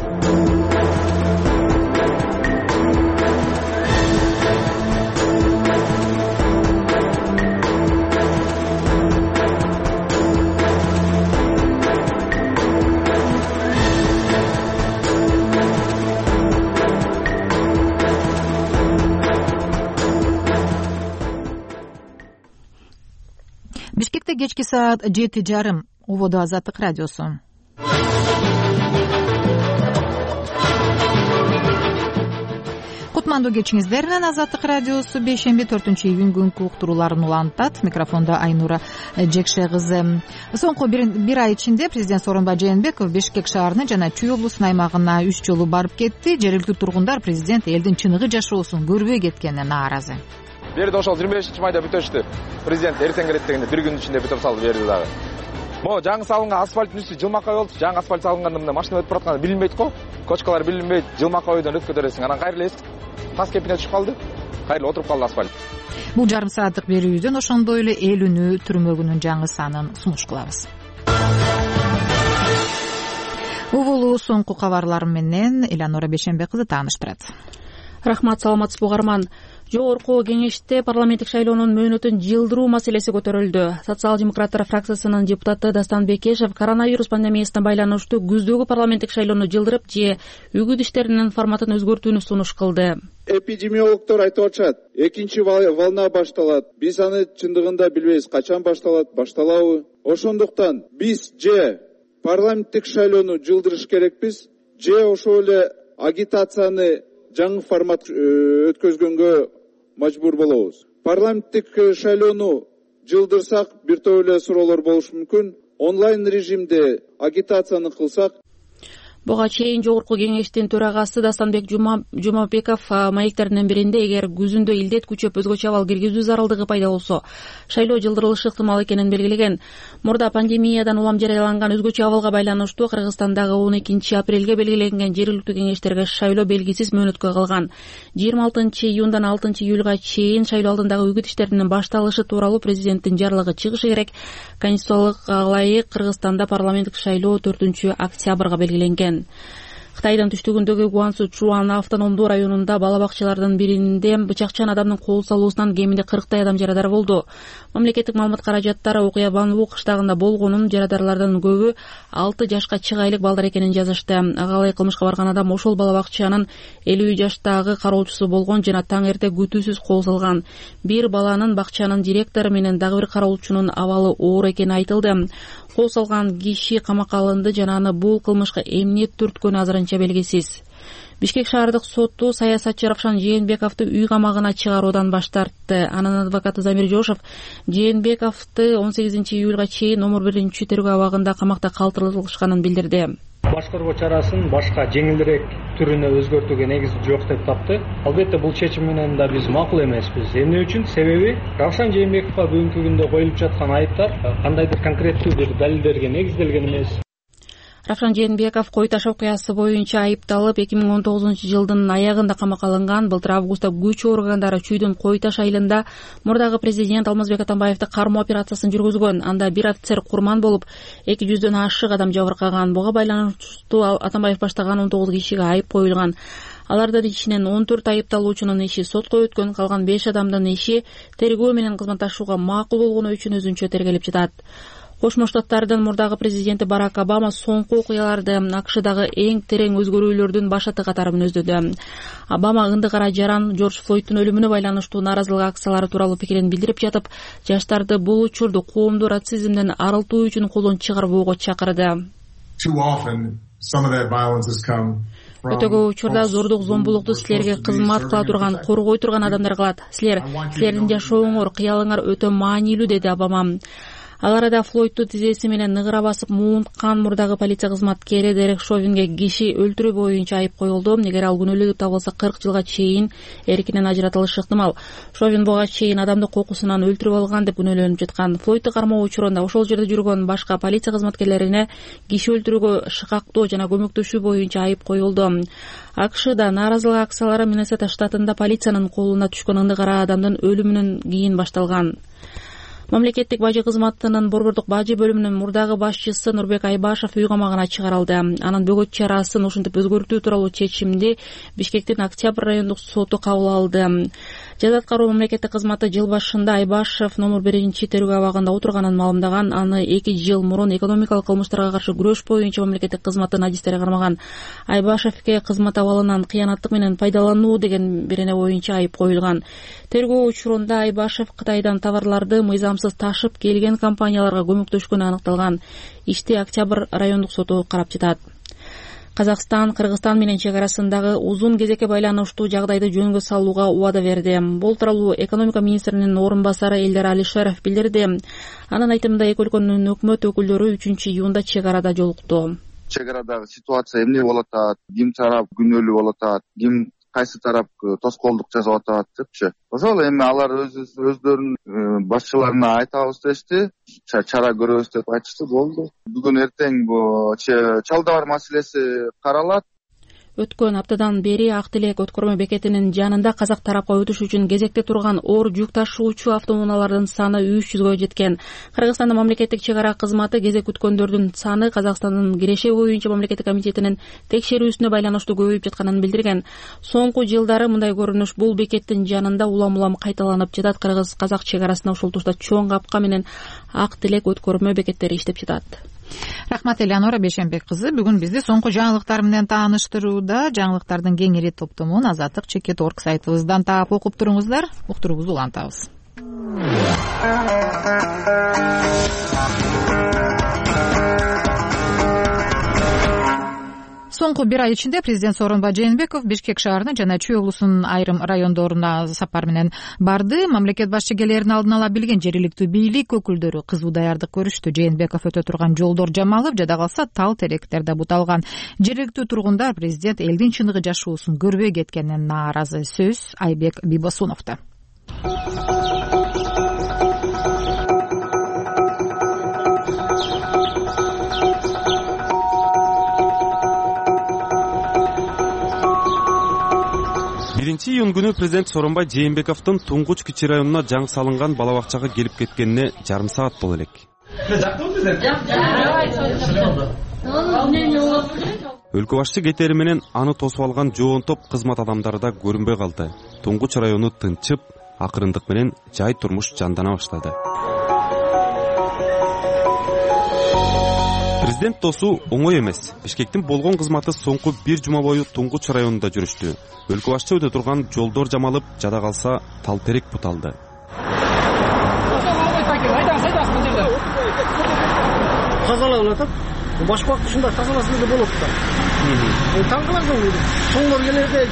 Бишкекте кечки саат 7:30. Убоду Азаттык радиосу. Кутмандуу кечиңиздер менен. Азаттык радиосу бейшемби 4-июнь күнкү уктурууларын улантат. Микрофондо Айнура Жекше кызы. Соңку бир ай ичинде президент Сооронбай Жээнбеков Бишкек шаарынын жана Чүй облусунун аймагына 3 жолу барып кетти. Жергиликтүү тургундар президент элдин чыныгы жашоосун көрбөй кеткенине нааразы. Берди ошол 25-майда бүтөчтү. Президент эртең келет дегенде бир күнүн ичинде бүтүп салды берди дагы. Могу жаңы салынган асфальттын үстү жылмакай болду. Жаңы асфальт салынганда мындай машина өтүп баратканда билинбейт го. Кочкалар билинбейт, жылмакай ойдон өтүп кетерсиң. Анан кайра эле тас кепине түшүп калды. Кайра отуруп калды асфальт. Бул жарым сааттык берүүдөн ошондой эле эл үнү түрмөгүнүн жаңы санын сунуш кылабыз. Убулуу соңку кабарлар менен Эланора Бейшембек кызы тааныштырат. Рахмат, саламатсызбы угарман. Жогорку кеңеште парламенттик шайлоонун мөөнөтүн жылдыруу маселеси көтөрүлдү. Социал-демократтар фракциясынын депутаты Дастан Бекешев коронавирус пандемиясына байланыштуу күздөгү парламенттик шайлоону жылдырып же үгүт иштеринин форматын өзгөртүүнү сунуш кылды. Эпидемиологдор айтып атышат, экинчи волна башталат. Биз аны чындыгында билбейбиз, качан башталат, башталабы. Ошондуктан биз же парламенттик шайлоону жылдырыш керекпиз, же ошол эле агитацияны жаңы формат өткөзгөнгө мажбур болобуз. Парламенттик шайлоону жылдырсак, бир топ эле суроолор болушу мүмкүн. Онлайн режимде агитацияны кылсак. Буга чейин жогорку кеңештин төрагасы Дастанбек Жумабеков маектеринин биринде эгер күзүндө илдет күчөп өзгөчө абал киргизүү зарылдыгы пайда болсо, шайлоо жылдырылышы ыктымал экенин белгилеген. Мурда пандемиядан улам жарыяланган өзгөчө абалга байланыштуу Кыргызстандагы 12 апрелге белгиленген жергиликтүү кеңештерге шайлоо белгисиз мөөнөткө калган. 26 июндан 6 июлга чейин шайлоо алдындагы үгүт иштеринин башталышы тууралуу президенттин жарлыгы чыгышы керек. Конституциялык ылайык Кыргызстанда парламенттик шайлоо 4 октябрга белгиленген. Кытайдын түштүгүндөгү Гуансу Чуан автономдуу районунда бала бакчалардын биринде бычакчан адамдын кол салуусунан кеминде 40 адам жарадар болду. Мамлекеттик маалымат каражаттары окуя Банбу кыштагында болгонун, жарадарлардын көбү 6 жашка чыгайлык балдар экенин жазышты. Агалай кылмышка барган адам ошол бала бакчанын 50 жаштагы кароочусу болгон жана таң эрте күтүүсүз кол салган. Бир баланын бакчанын директору менен дагы бир кароочунун абалы оор экени айтылды. Кол салган киши камакка алынды жана аны бул кылмышка эмне түрткөнү азырынча белгисиз. Бишкек шаардык соту саясатчы Равшан Жээнбековду үй камагына чыгаруудан баш тартты. Анын адвокаты Замир Жошов Жээнбековду 18 июлга чейин номер 1 тергөө абагында камакта калтырылышканын билдирди. Башкаруу чарасын башка жеңилирээк түрүнө өзгөртүүгө негиз жок деп тапты. Албетте бул чечим менен да биз макул эмеспиз. Эмне үчүн? Себеби Равшан Жээнбековго бүгүнкү күндө коюлуп жаткан айыптар кандайдыр конкреттүү бир далилдерге негизделген эмес. Равшан Жээнбеков кой таш окуясы боюнча айыпталып 2019 жылдын аягында камакка алынган. Былтыр августта күч органдары Чүйдүн кой таш айылында мурдагы президент Алмазбек Атамбаевди кармоо операциясын жүргүзгөн. Анда бир офицер курман болуп, 200дөн ашык адам жабыркаган. Буга байланыштуу Атамбаев баштаган 19 кишиге айып коюлган. Алардын ичинен 14 айыпталуучунун иши сотко өткөн, калган 5 адамдын иши тергөө менен кызматташууга макул болгону үчүн өзүнчө тергелип жатат. Кошмо Штаттардын мурдагы президенти Барак Обама соңку окуяларды АКШдагы эң терең өзгөрүүлөрдүн башаты катары мүнөздөдү. Обама ынды кара жаран Джордж Флойдтун өлүмүнө байланыштуу нааразылык акциялары тууралуу пикирин билдирип жатып, жаштарды бул учурду коомдуу расизмден арылтуу үчүн колдон чыгарбоого чакырды. өтө көп учурда зордук зомбулукту силерге кызмат кыла турган, коргой турган адамдар кылат. Силердин жашооңор, кыялыңар өтө маанилүү, деди Обама. Ал арада Флойдту тизеси менен ныгыра басып муунткан мурдагы полиция кызматкери Дерек Шовинге киши өлтүрүү боюнча айып коюлду. Эгер ал күнөөлүү табылса 40 жылга чейин эркинен ажыратылышы ыктымал. Шовин буга чейин адамды кокусунан өлтүрүп алган деп күнөөлөнүп жаткан. Флойдту кармоо учурунда ошол жерде жүргөн башка полиция кызматкерлерине киши өлтүрүүгө шыкактоо жана көмөктөшүү боюнча айып коюлду. АКШда нааразылык акциялары Миннесота штатында полициянын колуна түшкөн ынды кара адамдын өлүмүнөн кийин башталган. Мамлекеттик бажы кызматынын борбордук бажы бөлүмүнүн мурдагы башчысы Нурбек Айбашев үй камагына чыгарылды. Анын бөгөт чарасын ушинтип өзгөртүү тууралуу чечимди Бишкектин Октябрь райондук соту кабыл алды. Жаза аткаруу мамлекеттик кызматы жыл башында Айбашев номер 1 тергөө абагында отурганын маалымдаган. Аны 2 жыл мурун экономикалык кылмыштарга каршы күрөш боюнча мамлекеттик кызматтын адистери кармаган. Айбашевке кызмат абалынан кыянаттык менен пайдалануу деген бирене боюнча айып коюлган. Тергөө учурунда Айбашев Кытайдан товарларды мыйзамсыз ташып келген компанияларга көмөктөшкөнү аныкталган. Ишти Октябрь райондук соту карап жатат. Казакстан Кыргызстан менен чек арасындагы узун кезекке байланыштуу жагдайды жөнгө салууга убада берди. Бул тууралуу экономика министринин орун басары Элдар Алишеров билдирди. Анын айтымында эки өлкөнүн өкмөт өкүлдөрү 3-июнда чек арада жолукту. Чек арадагы ситуация эмне болуп атат, ким тарап күнөөлүү болуп атат, ким кайсы тарап тоскоолдук жасап атат депчи. Ошол эми алар өздөрүнүн башчыларына айтабыз дешти, чара көрөбүз деп айтышты, болду. Бүгүн эртең бул чалдабар маселеси каралат. Өткөн аптадан бери Ак Тилек өткөрмө бекетинин жанында казак тарапка өтүш үчүн кезекте турган оор жүк ташуучу автоунаалардын саны 300гө жеткен. Кыргызстандын мамлекеттик чек ара кызматы кезек күткөндөрдүн саны Казакстандын Киреше боюнча мамлекеттик комитетинин текшерүүсүнө байланыштуу көбөйүп жатканын билдирген. Соңку жылдары мындай көрүнүш бул бекеттин жанында улам кайталанып жатат. Кыргыз-казак чек арасында ушул тушта Чоң Капка менен Ак Тилек өткөрмө бекеттери иштеп жатат. Рахмат Элеонора Бейшенбек кызы. Бүгүн бизди соңку жаңылыктар менен тааныштырууда. Жаңылыктардын кеңири топтомун Азаттык Чекет.org сайтыбыздан таап окуп туруңуздар. Уктуруубузду улантабыз. Соңку бир ай ичинде президент Сооронбай Жээнбеков Бишкек шаарына жана Чүй облусунун айрым райондоруна сапар менен барды. Мамлекет башчыларынын алдын ала билген жергиликтүү бийлик өкүлдөрү кызуу даярдык көрүштү. Жээнбеков өтө турган жолдор жамалып, жада калса тал теректер да буталган. Жергиликтүү тургундар президент элдин чыныгы жашоосун көрбөй кеткенине нааразы. Сөз Айбек Бибосуновдо. Июнь күнү президент Сооронбай Жээнбековдун Туңгуч кичи районуна жаңы салынган бала бакчага келип кеткенине жарым саат боло элек. Өлкө башчы кетери менен аны тосуп алган жоон топ кызмат адамдары да көрүнбөй калды. Туңгуч району тынчып, акырындык менен жай турмуш жандана баштады. Президент досу оңой эмес. Бишкектин болгон кызматы соңку бир жума бою Туңгуч районунда жүрүштү. Өлкө башчы өтө турган жолдор жамалып, жада калса тал терек буталды. Тазаланып атат. Башка вакыт ушундай тазаласын деп болот да. Таң каласың, соңдор келерде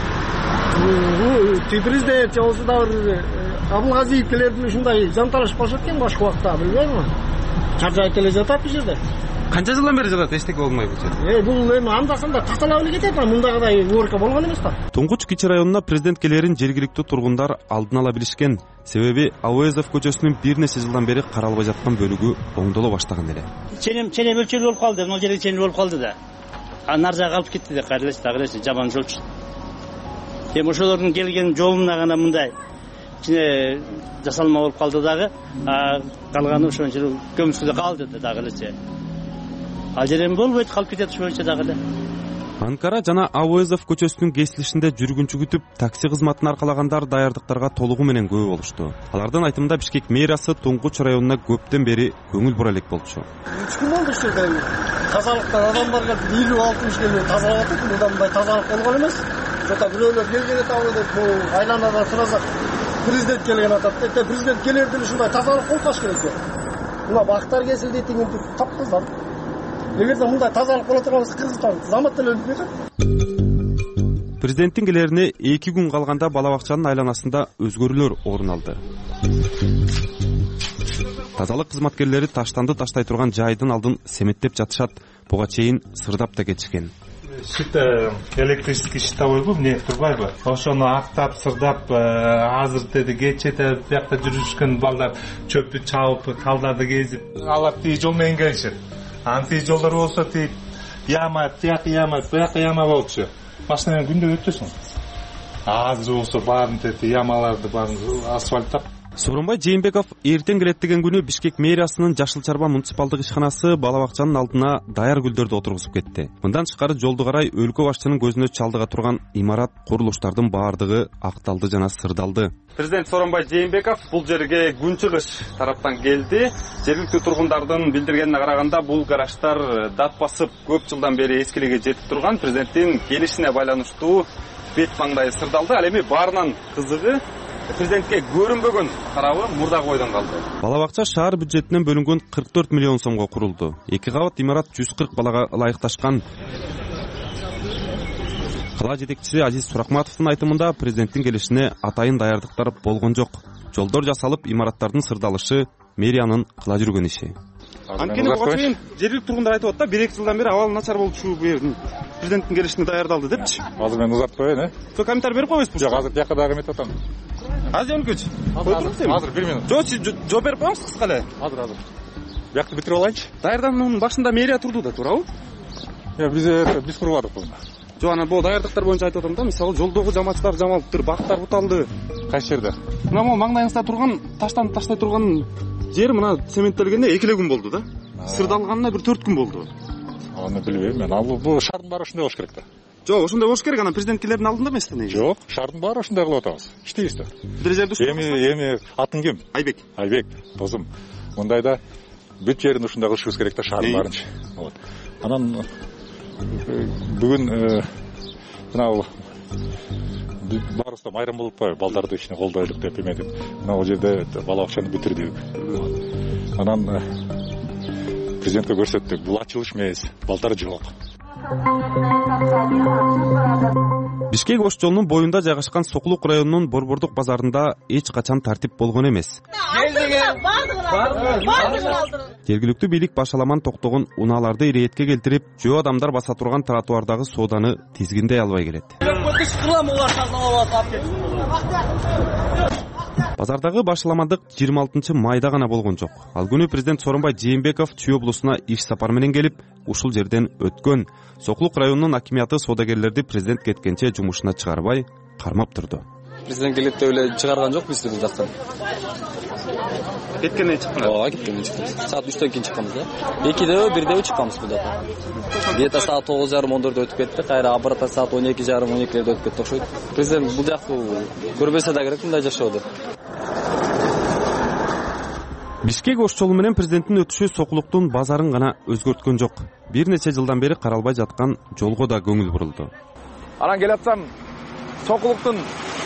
же президент же болсо да бир Абылгазиев келерди ушундай жанталашып калышат экен башка вакытта, билбеймби? Чаржайып эле жатат бул жерде. Канча жылдан бери жатат, эчтеке болмой бул жерде. Бул эми анда-санда тазалап эле кетет, мындагыдай уборка болгон эмес да. Туңгуч кичи районуна президент келерин жергиликтүү тургундар алдын ала билишкен. Себеби Ауезов көчөсүнүн бир нече жылдан бери каралбай жаткан бөлүгү оңдоло баштаган эле. Ченем өлчөлүү болуп калды, могу жерде ченем болуп калды да. Нар жагы алып кетти да, кайрылыш, жаман жолчу. Эми ошолордун келген жолуна гана мындай кичине жасалма болуп калды дагы, калганы ошончо көмүскүдө калды дагы эле. Ал жерем болбойт, калып кетет ошончо дагы эле. Анкара жана Ауезов көчөсүнүн кесилишинде жүргүнчү күтүп, такси кызматын аркалагандар даярдыктарга толугу менен көбү болушту. Алардын айтымында Бишкек мэриясы Туңгуч районуна көптөн бери көңүл бура элек болчу. 3 күн болду ушул жерде. Тазалыктан адамдарга 50-60 келип тазалап атат. Мында мындай тазалык болгон эмес. Жота бирөөлөр келген атабы деп бул айланада сурасак, президент келген атат деп, президент келерди ушундай тазалык болуп калыш керек. Мына бактар кесилди, тигинти таптыздар. Эгерде мындай тазалык боло турган болсо Кыргызстан замат эле өлүп кетет. Президенттин келерине 2 күн калганда бала бакчанын айланасында өзгөрүүлөр орун алды. Тазалык кызматкерлери таштанды таштай турган жайдын алдын семеттеп жатышат, буга чейин сырдап да кетишкен. Щита, электрический щитовойбу эмне турбайбы? Ошону актап, сырдап, азыр деди кечете биякта жүрүшкөн балдар чөптү чабып, талдарды кезип, алар тиги жол менен келишет. Анти жолдор болсо тип яма, тияк яма, буяк яма болчу. Машина менен күндө өтөсүң. Азыр болсо баарын тети ямаларды баарын асфальттап. Сооронбай Жээнбеков эртең келет деген күнү Бишкек мэриясынын Жашыл Чарба муниципалдык ишканасы бала бакчанын алдына даяр гүлдөрдү отургузуп кетти. Мындан тышкары жолду карай өлкө башчынын көзүнө чалдыга турган имарат, курулуштардын баардыгы акталды жана сырдалды. Президент Сооронбай Жээнбеков бул жерге Күнчыгыш тараптан келди. Жергиликтүү тургундардын билдиргенине караганда бул гараждар дат басып көп жылдан бери эскилиги жетип турган. Президенттин келишине байланыштуу бет маңдайы сырдалды. Ал эми баарынан кызыгы президентке көрүнбөгөн тарабы мурдагы бойдон калды. Бала бакча шаар бюджетинен бөлүнгөн 44 миллион сомго курулду. 2 кабат имарат 140 балага ылайыкташкан. Кала жетекчиси Азиз Суракматовдун айтымында президенттин келишине атайын даярдыктар болгон жок. Жолдор жасалып, имараттардын сырдалышы мэриянын кыла жүргөн иши. Анткени буга чейин жергиликтүү тургундар айтып атты, 1-2 жылдан бери абал начар болчу, бу жердин президенттин келишине даярдалды депчи. Азыр мен узатып коеюн, Сол комментарий берип койбойсузбу? Жок, азыр тияка дагы эметип атам. Азыр өнкөч. Азыр 1 минут. Жооп берип коюңуз кыска эле. Азыр. Биякты бүтүрүп алайынчы. Даярдануунун башында мэрия турду да, туурабы? Биз курбадык буну. Жок, анан бул даярдыктар боюнча айтып атам да, мисалы жолдогу жамачтар жамалыптыр, бактар буталды. Кайсы жерде? Мына могу маңдайыңызда турган, таштан таштай турган жер мына цементтелгенде 2 күн болду да. Сырдалганына бир 4 күн болду. Аны билбейм мен. Ал бул шаардын баары ошондой болуш керек да. Жок, ошондой болуш керек. Анан президенткилердин алдында эмес да неге? Жок, шаардын баары ошондой кылып атабыз. Иштейбиз да. Эми атың ким? Айбек. Айбек, досум. Мындайда бүт жерин ушундай кылышыбыз керек да, шаардын баарынча. Вот. Анан бүгүн мына баарыбыз да майрам болуп атпайбы, балдарды ичине колдойлук деп эметип. Мына бул жерде бала бакчаны бүтүрдүк. Анан президентке көрсөттүк. Бул ачылыш эмес, балдар жок. Бишкек Ош жолунун боюнда жайгашкан Сокулук районунун Борбордук базарында эч качан тартип болгон эмес. Жергиликтүү бийлик башаламан токтогон унааларды иретке келтирип, жөө адамдар баса турган тротуардагы сооданы тизгиндей албай келет. Базардагы башаламандык 26 майда гана болгон жок. Ал күнү президент Сооронбай Жээнбеков Чүй облусуна иш сапар менен келип, ушул жерден өткөн. Сокулук районунун акимияты соодагерлерди президент кеткенче жумушуна чыгарбай, кармап турду. Президент келет деп эле чыгарган жок бизди бул жактан. Кеткенден чыккан. Ооба, кеткенден чыкканбыз. Саат 3төн кийин чыкканбыз да. 2деби, 1деби чыкканбыз бул жака. Где-то саат 9:30-10:00 өтүп кетти. Кайра обратно саат 12:30-12:00 өтүп кетти окшойт. Президент бул жакты көрбөсө да керек мындай жашоодо. Бишкек Ош жолу менен президенттин өтүшү Сокулуктун базарын гана өзгөрткөн жок. Бир нече жылдан бери каралбай жаткан жолго да көңүл бурулду. Анан келатсам Сокулуктун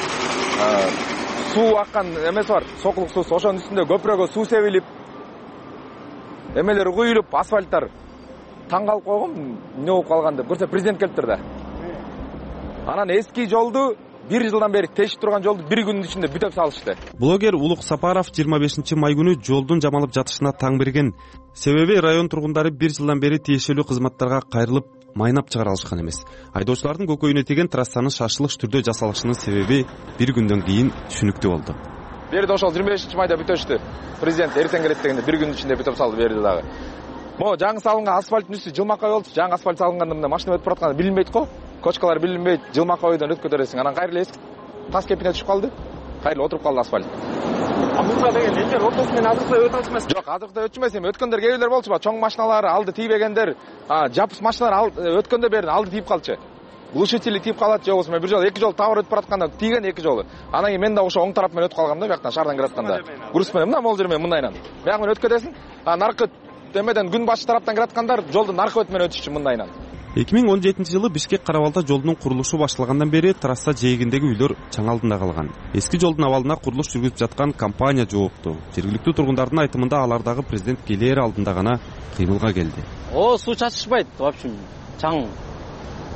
суу аккан эмеси бар. Сокулук суусу, ошонун үстүндө көпүрөгө суу себилип, эмелер куюлуп, асфальттар таң калып койгом, эмне болуп калган деп. Көрсө президент келиптир да. Анан эски жолду 1 жылдан бери тешип турган жолду 1 күндүн ичинде бүтөп салышты. Блогер Улук Сапаров 25 май күнү жолдун жамалып жатышына таң берген. Себеби район тургундары 1 жылдан бери тиешелүү кызматтарга кайрылып, майнап чыгара алышкан эмес. Айдоочулардын көкөйүнө тиген трассанын шашылыш түрдө жасалышынын себеби 1 күндөн кийин түшүнүктүү болду. Берди ошол 25 майда бүтөштү. Президент эртең келет дегенде 1 күндүн ичинде бүтөп салды берди дагы. Могу жаңы салынган асфальттын үстү жылмакай болчу. Жаңы асфальт салынганда мына машина өтүп баратканда билинбейт го. Кочкалар билинбейт, жылмакайдан өткө көрөсүң. Анан кайра эле тас кепине түшүп калды. Кайра отуруп калды асфальт. Мурда деген элдер ортосу менен азыркы өтө алчу эмес. Жок, азыркы өтчү эмес. Эми өткөндөр кээ бирлер болчу, чоң машиналар алды тийбегендер, жапыс машиналар өткөндө берин алды тийип калчу. Глушители тийип калат, же болбосо мен бир жолу 2 жол тавыр өтүп баратканда тийген 2 жолу. Анан кийин мен да ошо оң тарап менен өтүп калгам да, бияктан шаардан кирип атканда. Груз менен мына могул жер менен мындайынан. Бияк менен өткө десин. Наркы эмеден күн башы тараптан кирип аткандар жолду наркы өтүп менен өтүшчү мындайынан. 2017 жылы Бишкек Карабалда жолдун курулушу башталгандан бери трасса жээгиндеги үйлөр чаңалдында калган. Эски жолдун абалына курулуш жүргүзүп жаткан компания жоопту. Жергиликтүү тургундардын айтымында алардагы президент келээр алдында гана кыймылга келди. Суу чачышпайт, в общем, чаң.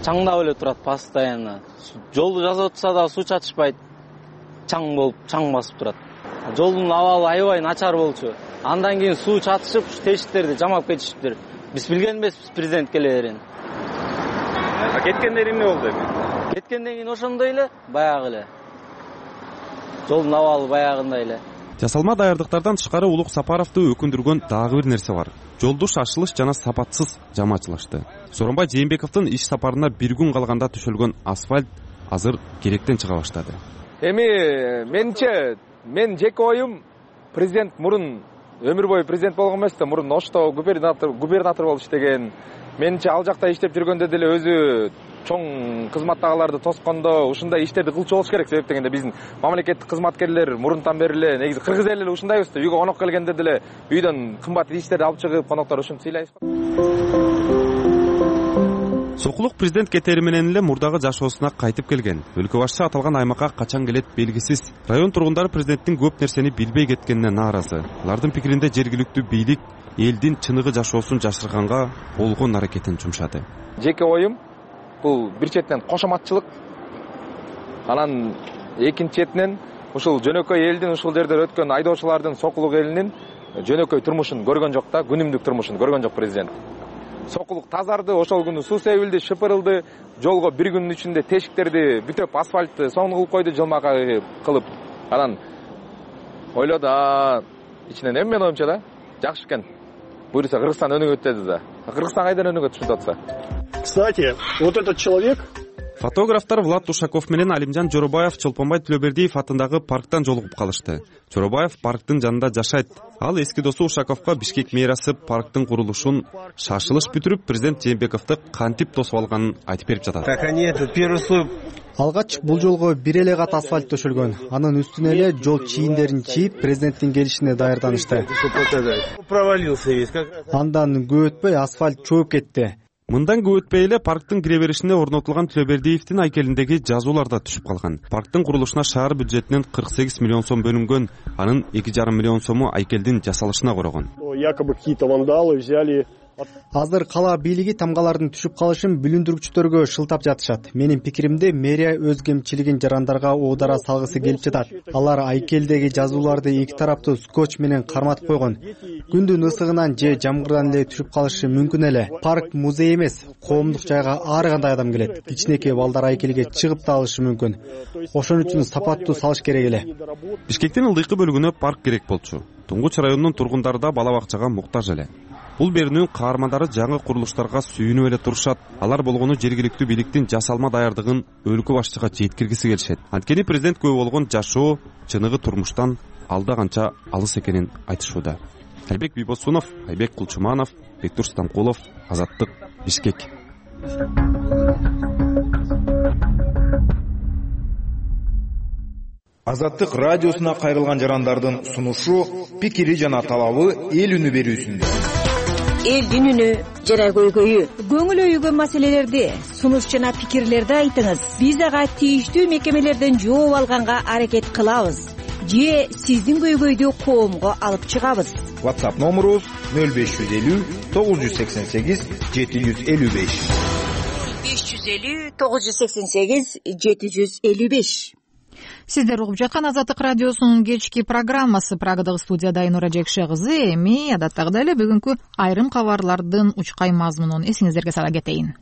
чаңдап эле турат постоянно. Жолду жасап атса да суу чатышпайт. Чаң болуп, чаң басып турат. Жолдун абалы аябай начар болчу. Андан кийин суу чатышып, тешиктерди жамап кетишиптир. Биз билген эмеспиз президент келе берин. Кеткенден кийин эмне болду эми? Кеткенден кийин ошондой эле, баягы эле. Жолдун абалы баягындай эле. Жасалма даярдыктардан тышкары Улук Сапаровду өкүндүргөн дагы бир нерсе бар. Жолду шашылыш жана сапатсыз жамачылашты. Сооронбай Жээнбековдун иш сапарына бир күн калганда төшөлгөн асфальт азыр керектен чыга баштады. Эми менче, мен жеке оюм президент мурун өмүр бою президент болгон эмес да, мурун Ошто губернатор болуп иштеген. Менче ал жакта иштеп жүргөндө деле өзү чоң кызматтагыларды тоскондо ушундай иштерди кылчу болуш керек. Себеп дегенде биздин мамлекеттик кызматкерлер мурунтан бери эле негизи кыргыз эли эле ушундайбыз да. Үйгө конок келгенде деле үйдөн кымбат иштерди алып чыгып коноктор ушинтип сыйлайбыз го. Сокулук президент кетери менен эле мурдагы жашоосуна кайтып келген. Өлкө башчысы аталган аймакка качан келет белгисиз. Район тургундары президенттин көп нерсени билбей кеткенине нааразы. Алардын пикиринде жергиликтүү бийлик элдин чыныгы жашоосун жашырганга болгон аракетин жумшады. Жеке оюм бул бир четинен кошоматчылык, анан экинчи четинен ушул жөнөкөй элдин ушул жерден өткөн айдоочулардын Сокулук элинин жөнөкөй турмушун көргөн жок да, күнүмдүк турмушун көргөн жок президент. Сокулук тазарды, ошол күнү суу себилди, шыпырылды, жолго бир күнүн ичинде тешиктерди бүтөп, асфальтты соң кылып койду жылмака кылып. Анан ойлоду, ичинен эми мен оюмча да, жакшы экен. Буюрса Кыргызстан өнүгөт деди да. Кыргызстан кайдан өнүгөт ушинтип атса. Кстати, вот этот человек. Фотографтар Влад Ушаков менен Алимжан Жоробаев Чолпонбай Төлөбердиев атындагы парктан жолугуп калышты. Жоробаев парктын жанында жашайт. Ал эски досу Ушаковго Бишкек мэриясы парктын курулушун шашылыш бүтүрүп, президент Жээнбековду кантип тосуп алганын айтып берип жатат. Так они этот первый слой. Алгач бул жолго бир эле кат асфальт төшөлгөн. Анын үстүнө эле жол чийиндерин чийип, президенттин келишине даярданышты. Провалился весь. Андан көп өтпөй асфальт чөөп кетти. Мындан көп өтпөй эле парктын кире беришине орнотулган Төлөбердиевдин айкелиндеги жазуулар да түшүп калган. Парктын курулушуна шаар бюджетинен 48 миллион сом бөлүнгөн, анын 2,5 миллион сому айкелдин жасалышына корогон. Якобы какие-то вандалы взяли. Азыр кала бийлиги тамгалардын түшүп калышын бүлүндүргүчтөргө шылтап жатышат. Менин пикиримде мэрия өз кемчилигин жарандарга оодара салгысы келип жатат. Алар айкелдеги жазууларды эки тараптуу скотч менен карматып койгон. Күндүн ысыгынан же жамгырдан эле түшүп калышы мүмкүн эле. Парк музей эмес, коомдук жайга ар кандай адам келет. Кичинекей балдар айкелге чыгып да алышы мүмкүн. Ошон үчүн сапаттуу салыш керек эле. Бишкектин ылдыйкы бөлүгүнө парк керек болчу. Туңгуч районунун тургундары да бала бакчага муктаж эле. Бул берүүнүн каармандары жаңы курулуштарга сүйүнүп эле турушат. Алар болгону жергиликтүү бийликтин жасалма даярдыгын өлкө башчыга жеткиргиси келишет. Анткени президент күбө болгон жашоо, чыныгы турмуштан алда канча алыс экенин айтышууда. Айбек Бибосунов, Айбек Кулчуманов, Бектур Станкулов, Азаттык, Бишкек. Азаттык радиосуна кайрылган жарандардын сунушу, пикири жана талабы эл үнү берүүсүндө. Элдин үнү жана көйгөйү. Көңүл өйгөн маселелерди, сунуш жана пикирлерди айтыңыз. Биз ага тийиштүү мекемелерден жооп алганга аракет кылабыз. Же сиздин көйгөйдү коомго алып чыгабыз. WhatsApp номерубуз 0550 988 755. 550 988 755. Сиздер угуп жаткан Азаттык радиосунун кечки программасы. Прагадагы студияда Айнура Жекше кызы. Эми адаттагыдай эле бүгүнкү айрым кабарлардын учкай мазмунун эсиңиздерге сала кетейин.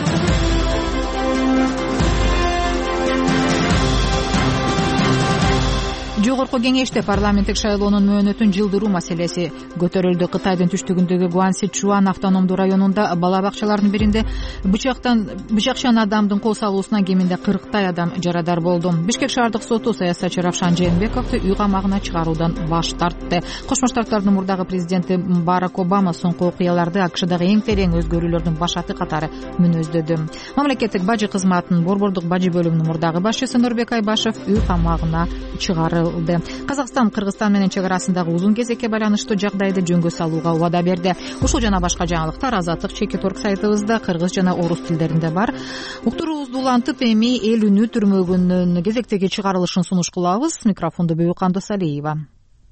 Жогорку кеңеште парламенттик шайлоонун мөөнөтүн жылдыруу маселеси көтөрүлдү. Кытайдын түштүгүндөгү Гуанси-Чуан автономдуу районунда бала бакчалардын биринде бычакчан адамдын кол салуусунан кеминде 40 адам жарадар болду. Бишкек шаардык соту саясатчы Равшан Жээнбековду үй камагына чыгаруудан баш тартты. Кошмо Штаттардын мурдагы президенти Барак Обама соңку окуяларды АКШдагы эң терең өзгөрүүлөрдүн башаты катары мүнөздөдү. Мамлекеттик бажы кызматынын борбордук бажы бөлүмүнүн мурдагы башчысы Нурбек Айбашев үй камагына чыгарылды. Казакстан Кыргызстан менен чек арасындагы узун кезекке байланыштуу жагдайды жөнгө салууга убада берди. Ушул жана башка жаңылыктар Азаттык Чекиторг сайтыбызда кыргыз жана орус тилдеринде бар. Уктуруубузду улантып, эми эл үнү түрмөгүнүн кезектеги чыгарылышын сунуш кылабыз. Микрофонду Бөйүканды Салиева.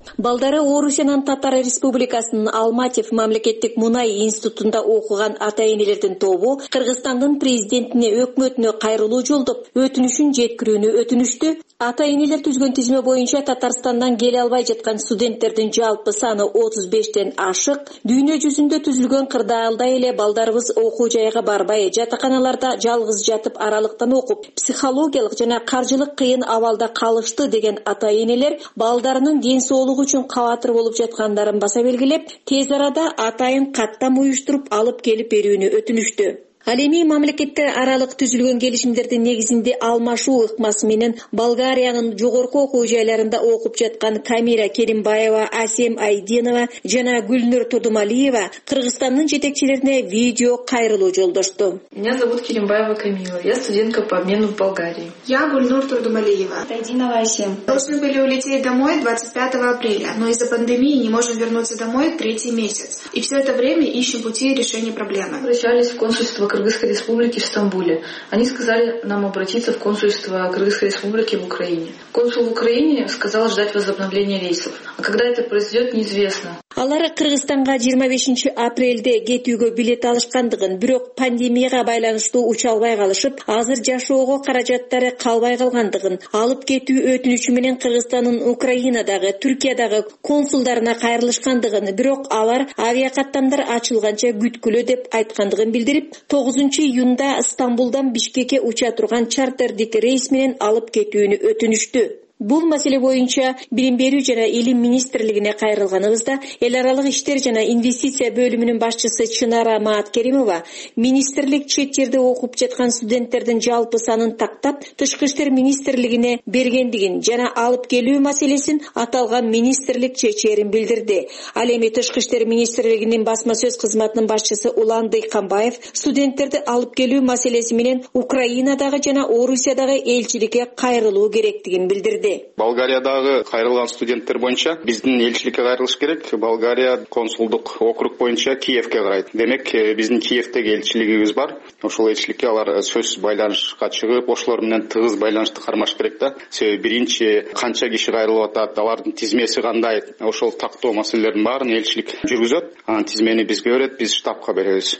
Балдары Орусиянын Татар Республикасынын Алматов мамлекеттик мунай институтунда окуган ата-энелердин тобу Кыргызстандын президентине өкмөтүнө кайрылуу жолдоп өтүнүшүн жеткирүүнү өтүнүштү. Ата-энелер түзгөн тизме боюнча Татарстандан келе албай жаткан студенттердин жалпы саны 35тен ашык. Дүйнө жүзүндө түзүлгөн кырдаалда эле балдарыбыз окуу жайга барбай, жатаканаларда жалгыз жатып аралыктан окуп, психологиялык жана каржылык кыйын абалда калышты деген ата-энелер балдарынын ден соолугу үчүн кабатыр болуп жаткандарын баса белгилеп, тез арада атайын каттам уюштуруп алып келип берүүнү өтүнүштү. Ал эми мамлекеттер аралык түзүлгөн келишимдердин негизинде алмашуу ыкмасы менен Болгариянын жогорку окуу жайларында окуп жаткан Камира Керимбаева, Асем Айдинова жана Гүлнур Турдумалиева Кыргызстандын жетекчилерине видео кайрылуу жолдошту. Меня зовут Керимбаева Камила. Я студентка по обмену в Болгарии. Я Гульнур Турдумалиева. Айдинова Асем. Должны были улететь домой 25 апреля, но из-за пандемии не можем вернуться домой 3-й месяц. И все это время ищем пути решения проблемы. Обращались в консульство Кыргызской республики в Стамбуле. Они сказали нам обратиться в консульство Кыргызской республики в Украине. Консул в Украине сказал ждать возобновления рейсов. А когда это произойдет, неизвестно. Алар Кыргызстанга 25 апрелде кетүүгө билет алышкандыгын, бирок пандемияга байланыштуу уча албай калышып, азыр жашоого каражаттары калбай калгандыгын, алып кетүү өтүнүчү менен Кыргызстандын Украинадагы, Түркиядагы консулдарына кайрылышкандыгын, бирок алар авиакаттамдар ачылганча күткүлө деп айткандыгын билдирип, 9-июнда Стамбулдан Бишкекке уча турган чартердик рейс менен алып кетүүнү өтүнүштү. Бул маселе боюнча Билим берүү жана Илим министрлигине кайрылганыбызда эл аралык иштер жана инвестиция бөлүмүнүн башчысы Чынара Мааткеримова министрлик чет жерде окуп жаткан студенттердин жалпы санын тактап, Тышкы иштер министрлигине бергендигин жана алып келүү маселесин аталган министрлик чечерин билдирди. Ал эми Тышкы иштер министрлигинин басма сөз кызматынын башчысы Улан Дыйканбаев студенттерди алып келүү маселеси менен Украинадагы жана Орусиядагы элчиликке кайрылуу керектигин билдирди. Болгариядагы кайрылган студенттер боюнча биздин элчиликке кайрылыш керек. Болгария консулдук округ боюнча Киевке карайт. Демек, биздин Киевдеги элчилигибиз бар. Ошол элчиликке алар сөзсүз байланышка чыгып, ошолор менен тыгыз байланышты кармаш керек да. Себеби биринчи канча киши кайрылып атат, алардын тизмеси кандай, ошол тактоо маселелердин баарын элчилик жүргүзөт. Анын тизмени бизге берет, биз штабка беребиз.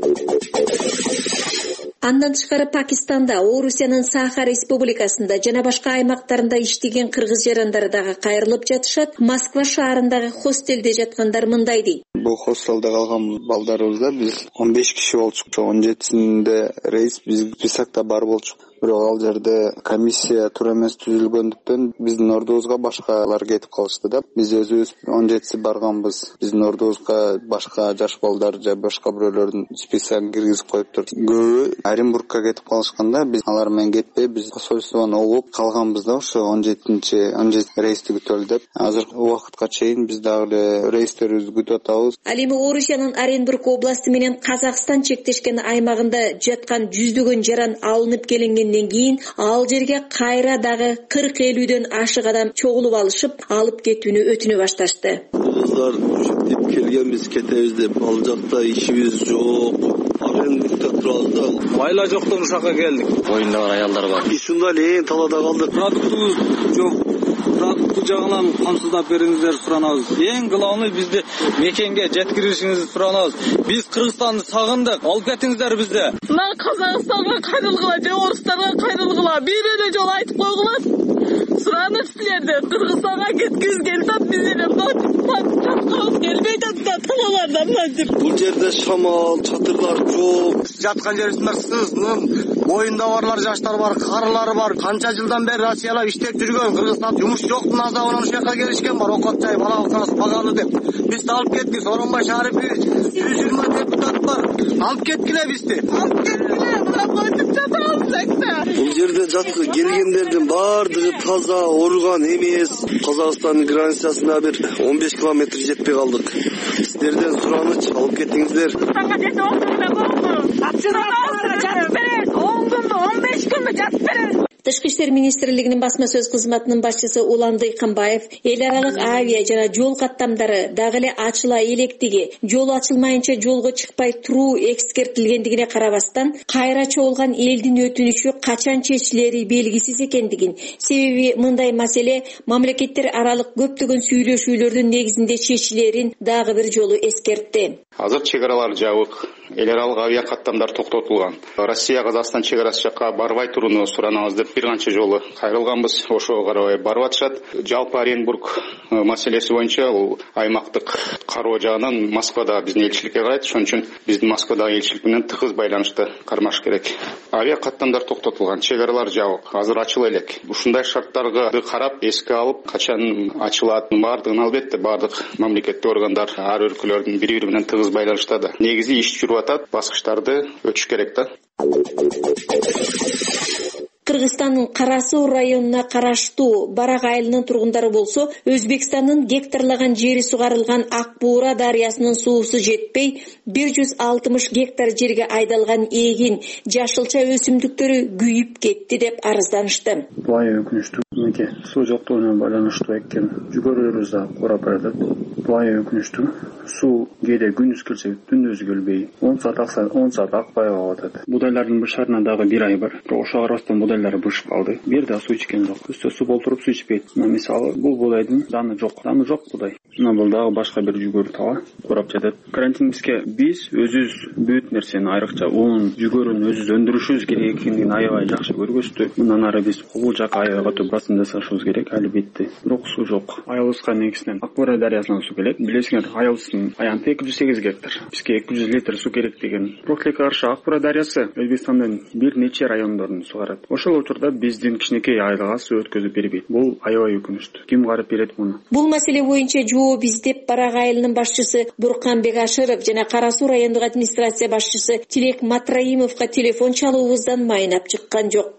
Андан тышкары Пакистанда, Орусиянын Саха республикасында жана башка аймактарында иштеген кыргыз жарандары дагы кайрылып жатышат. Москва шаарындагы хостелде жаткандар мындай дейт. Бул хостелде калган балдарыбызда биз 15 киши болчук. 17-синде рейс биз списокто бар болчук. Бирок ал жерде комиссия туура эмес түзүлгөндүктөн биздин ордубузга башкалар кетип калышты да. Биз өзүбүз 17си барганбыз. Биздин ордубузга башка жаш балдар же башка бирөөлөрдүн списогун киргизип коюптур. Көбү Оренбургка кетип калышканда биз алар менен кетпей, биз посольствону угуп калганбыз да, ошо 17 рейсти күтөлү деп. Азыркы убакытка чейин биз дагы рейстерибизди күтүп атабыз. Ал эми Орусиянын Оренбург областы менен Казакстан чектешкен аймагында жаткан жүздөгөн жаран алынып келингенден кийин ал жерге кайра дагы 40-50дөн ашык адам чогулуп алышып, алып кетүүнү өтүнө башташты. Кыздар деп келгенбиз, кетебиз деп, ал жакта ишибиз жок. Оренбургда турабыз да. Майла жоктон ушакка келдик. Оюнда бар аялдар бар. Ушунда эле талаада калдык. Продуктубуз жок. Продукты жагынан камсыздап бериңиздер суранабыз. Эң главный бизди мекенге жеткиришиңизди суранабыз. Биз Кыргызстанды сагындык. Алып кетиңиздер бизди. Мына Казакстанга кайрылгыла же Орустарга кайрылгыла бир эле жолу айтып койгула. Суранып силерди. Кыргызстанга кеткиңиз келип, биз эле жаткыбыз келбей жатат талалардан мынтип. Бул жерде шамал, чатырлар жок. Жаткан жерибизде сызным, моюнда барлар жаштар бар, карылары бар. Канча жылдан бери Россиялап иштеп жүргөн Кыргызстан жумуш жоктун азабынан ушул жака келишкен бар. Окот жай, бала калыс багалы деп. Бизди алып кетти. Сооронбай Шарипов 120 депутат бар. Алып кеткиле бизди. Алып кеткиле, мына койтуп жатабыз экте. Бул жерде келгендердин баардыгы таза, ооруган эмес. Казакстандын границасына бир 15 километр жетпей калдык. Сиздерден сураныч, алып кетиңиздер. Кыргызстанга жетип отурду. Жатып берет. 10 күндү, 15 күндү жатып берет. Тышкы иштер министрлигинин басма сөз кызматынын башчысы Улан Дыйканбаев эл аралык авиа жана жол каттамдары дагы эле ачыла электиги, жол ачылмайынча жолго чыкпай туруу эскертилгендигине карабастан кайра чогулган элдин өтүнүчү качан чечилери белгисиз экендигин, себеби мындай маселе мамлекеттер аралык көптөгөн сүйлөшүүлөрдүн негизинде чечилерин дагы бир жолу эскертти. Азыр чек аралар жабык, эл аралык авиа каттамдар токтотулган. Россия Казакстан чек арасы жакка барбай турууну суранабыз деп бир канча жолу кайрылганбыз, ошого карабай барып атышат. Жалпы Оренбург маселеси боюнча бул аймактык кароо жагынан Москвада биздин элчиликке карайт, ошон үчүн биздин Москвадагы элчилик менен тыгыз байланышты кармаш керек. Авиа каттамдар токтотулган, чек аралар жабык, азыр ачыла элек. Ушундай шарттарды карап, эске алып, качан ачылатынын бардыгын албетте бардык мамлекеттик органдар ар өлкөлөрдүн бири-бири менен тыгыз байланышта да. Негизи иш жүрүп атат, баскычтарды өтүш керек да. Кыргызстандын Кара Суу районуна караштуу Барак айылынын тургундары болсо, Өзбекстандын гектарлаган жери сугарылган Ак Буура дарыясынын суусу жетпей, 160 гектар жерге айдалган эгин, жашылча өсүмдүктөрү күйүп кетти деп арызданышты. Бай өкүнүчтүү. Мынакей суу жоктугу менен байланыштуу экен. Жүгөрүлөрүбүз да курап баратат. Бай өкүнүчтүү. Суу кээде күнүз келсе түндөзү келбей, 10 саат акса 10 саат акпай калып атат. Будайлардын бышарына дагы 1 ай бар. Бирок ошого карабастан будайлары бышып калды. Бир да суу ичкен жок. Үстө суу болтуруп суу ичпейт. Мисалы, бул будайдын даны жок. Даны жок будай. Мына бул дагы башка бир жүгөрү таба курап жатат. Карантинибизге биз өзүбүз бүт нерсени, айрыкча ун, жүгөрүн өзүбүз өндүрүшүбүз керек экендигин аябай жакшы көргөздү. Мындан ары биз бул жака аябай катуу басым жасашыбыз керек, албетте. Бирок суу жок. Айылыбызга негизинен Ак Буура дарыясынан суу келет. Билесиңер, айылыбыздын аянты 208 гектар. Бизге 200 литр суу керек деген. Бирок тилекке каршы Ак Буура дарыясы Өзбекстандын бир нече райондорун сугарат. Ошол учурда биздин кичинекей айылга суу өткөзүп бербейт. Бул аябай өкүнүчтүү. Ким карап берет муну? Бул маселе боюнча жооп издеп Барак айылынын башчысы Бурканбек Ашыров жана Кара Суу райондук администрация башчысы Тилек Матраимовго телефон чалуубуздан майнап чыккан жок.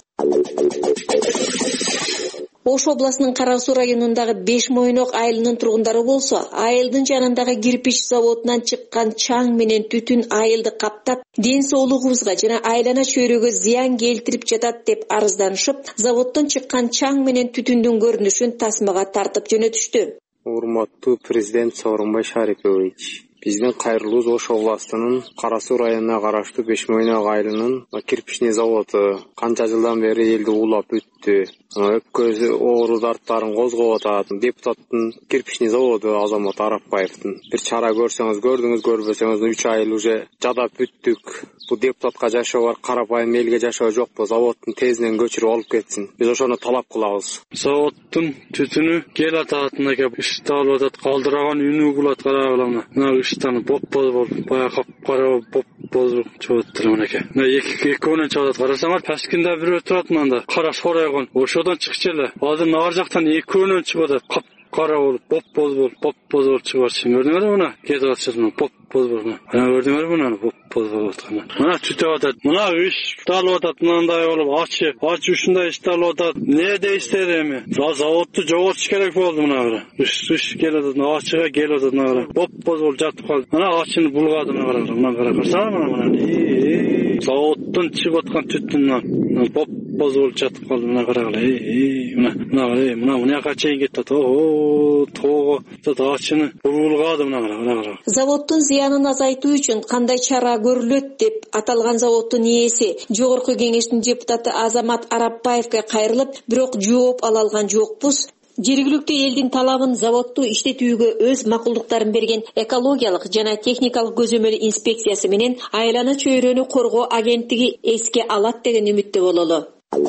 Ош областынын Кара Суу районундагы Бешмойнок айылынын тургундары болсо, айылдын жанындагы кирпич заводунан чыккан чаң менен түтүн айылды каптап, ден соолугубузга жана айлана чөйрөгө зыян келтирип жатат деп арызданышып, заводдон чыккан чаң менен түтүндүн көрүнүшүн тасмага тартып жөнөтүштү. Урматтуу президент Сооронбай Шарипович, биздин кайрылуубуз Ош областынын Кара Суу районуна караштуу Бешмойнок айылынын кирпичный заводу канча жылдан бери элди уулап бүттү. Өпкөзү оорударттарын козгоп атат. Депутаттын кирпичный заводу Азамат Арапбаевдин. Бир чара көрсөңүз көрдүңүз, көрбөсөңүз 3 ай уже жадап бүттүк. Бул депутатка жашоо бар, карапайым элге жашоо жокпу. Заводдун тезинен көчүрүп алып кетсин. Биз ошону талап кылабыз. Заводдун түтүнү кел атат, мынакей ишталып атат, калдыраган үнү кулат карагыла. Мына иштан боп-боз болуп, бая кап-кара боп-боз чыгып атат мынакей. Мына экөөнөн чыгып атат. Карасаңар, паскинде бирөө турат мында. Кара соройгон. Ошодон чыкчу эле. Азыр нары жактан экөөнөн чыгып атат. Кап-кара болуп, боп-боз болуп чыгып атат. Көрдүңөрбү мына? Кетип атышат мына боп-боз болуп. Мына көрдүңөрбү мына боп-боз болуп атканы. Мына түтүп атат. Мына ишталып атат, мындай болуп ачы ушундай ишталып атат. Не дейсиздер эми? Заводду жоготуш керек болду мына. Үш келип атат, ачыга келип атат мына. Боп-боз болуп жатып калды. Мына ачыны булгады мына карасаңар мына. Заводдон чыгып аткан түтүн боп-боз болуп жатып калды мына карагыла. Мына мынаяка чейин кетип атат. Тоого ачыны булгады мына кара. Заводдун зыянын азайтуу үчүн кандай чара көрүлөт деп аталган заводдун ээси Жогорку Кеңештин депутаты Азамат Арапбаевге кайрылып, бирок жооп ала алган жокпуз. Жергиликтүү элдин талабын заводду иштетүүгө өз макулдуктарын берген экологиялык жана техникалык көзөмөл инспекциясы менен айлана чөйрөнү коргоо агенттиги эске алат деген үмүттө бололу.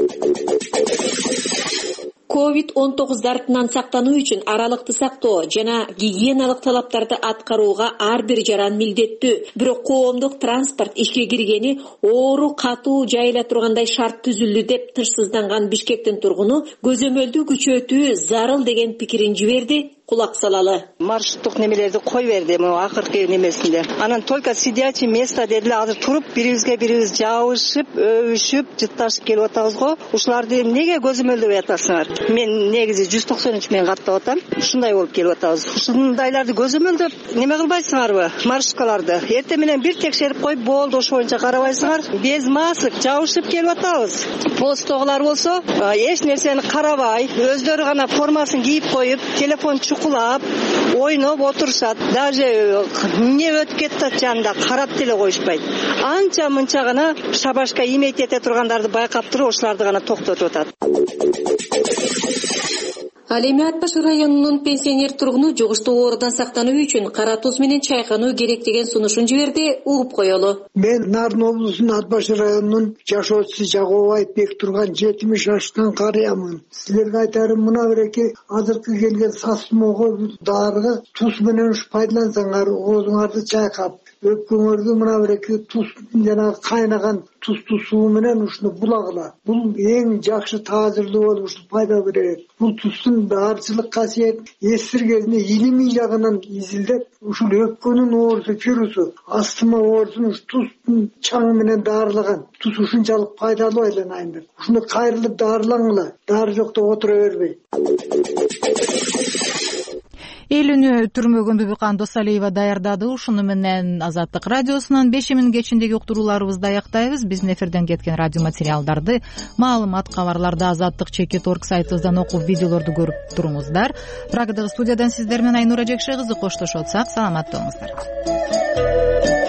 COVID-19 дартынан сактануу үчүн аралыкты сактоо жана гигиеналык талаптарды аткарууга ар бир жаран милдеттүү. Бирок коомдук транспорт ишке киргени оору катуу жайыла тургандай шарт түзүлдү деп тышсызданган Бишкектин тургуну көзөмөлдү күчөтүү зарыл деген пикирин жиберди. кулак салалы. Маршруттук немелерди кой берди могу акыркы немесинде. Анан только сидячий место дедиле. Азыр туруп бирибизге бирибиз жабышып, өбүшүп, жытташып келип атабыз го. Ушуларды эмнеге көзөмөлдөй атасыңар? Мен негизи 193 миң каттап атам. Ушундай болуп келип атабыз. Ушундайларды көзөмөлдөп неме кылбайсыңарбы? Маршруткаларды эртең менен бир текшерип коюп болду, ошо боюнча карабайсыңар. Без масок жабышып келип атабыз. Посттогулар болсо эч нерсени карабай, өздөрү гана формасын кийип коюп, телефон чукулап, ойноп отурушат. Даже эмне өтүп кетти жанында карап деле коюшпайт. Анча мынча гана шабашка имейт эте тургандарды байкап туруп, ошоларды гана токтотуп атат. Ал эми Ат Баш районунун пенсионер тургуну жугуштуу оорудан сактануу үчүн кара туз менен чайкануу керек деген сунушун жиберди, угуп коелу. Мен Нарын облусунун Ат Баш районунун жашоочусу Жагобай Бек турган 70 жаштан карыямын. Силерге айтарым, мына биреки азыркы келген сасмого дарыга туз менен пайдалансаңар, оозуңарды чайкап, өпкөңөрдү мына биреки туз жана кайнаган тузтуу суу менен ушуну булагыла. Бул эң жакшы таазирдүү болуп ушул пайда берет. Бул туздун дарчылык касиет эсир кезинде илимий жагынан изилдеп, ушул өпкөнүн оорусу, вирусу, астма оорусун туздун чаңы менен дарылаган. Туз ушунчалык пайдалуу айланайын деп. Ушуну кайрылып дарылаңыла. Дары жокто отура бербей. Элүүнү түрмөгөн Бибикан Досалиева даярдады. Ушуну менен Азаттык радиосунун 5 кечиндеги уктурууларыбызды аяктайбыз. Биздин эфирден кеткен радио материалдарды, маалымат, кабарларды azattik.org сайтыбыздан окуп, видеолорду көрүп туруңуздар. Прагадагы студиядан сиздер менен Айнура Жекше кызы коштошот. Сак саламатта болуңуздар.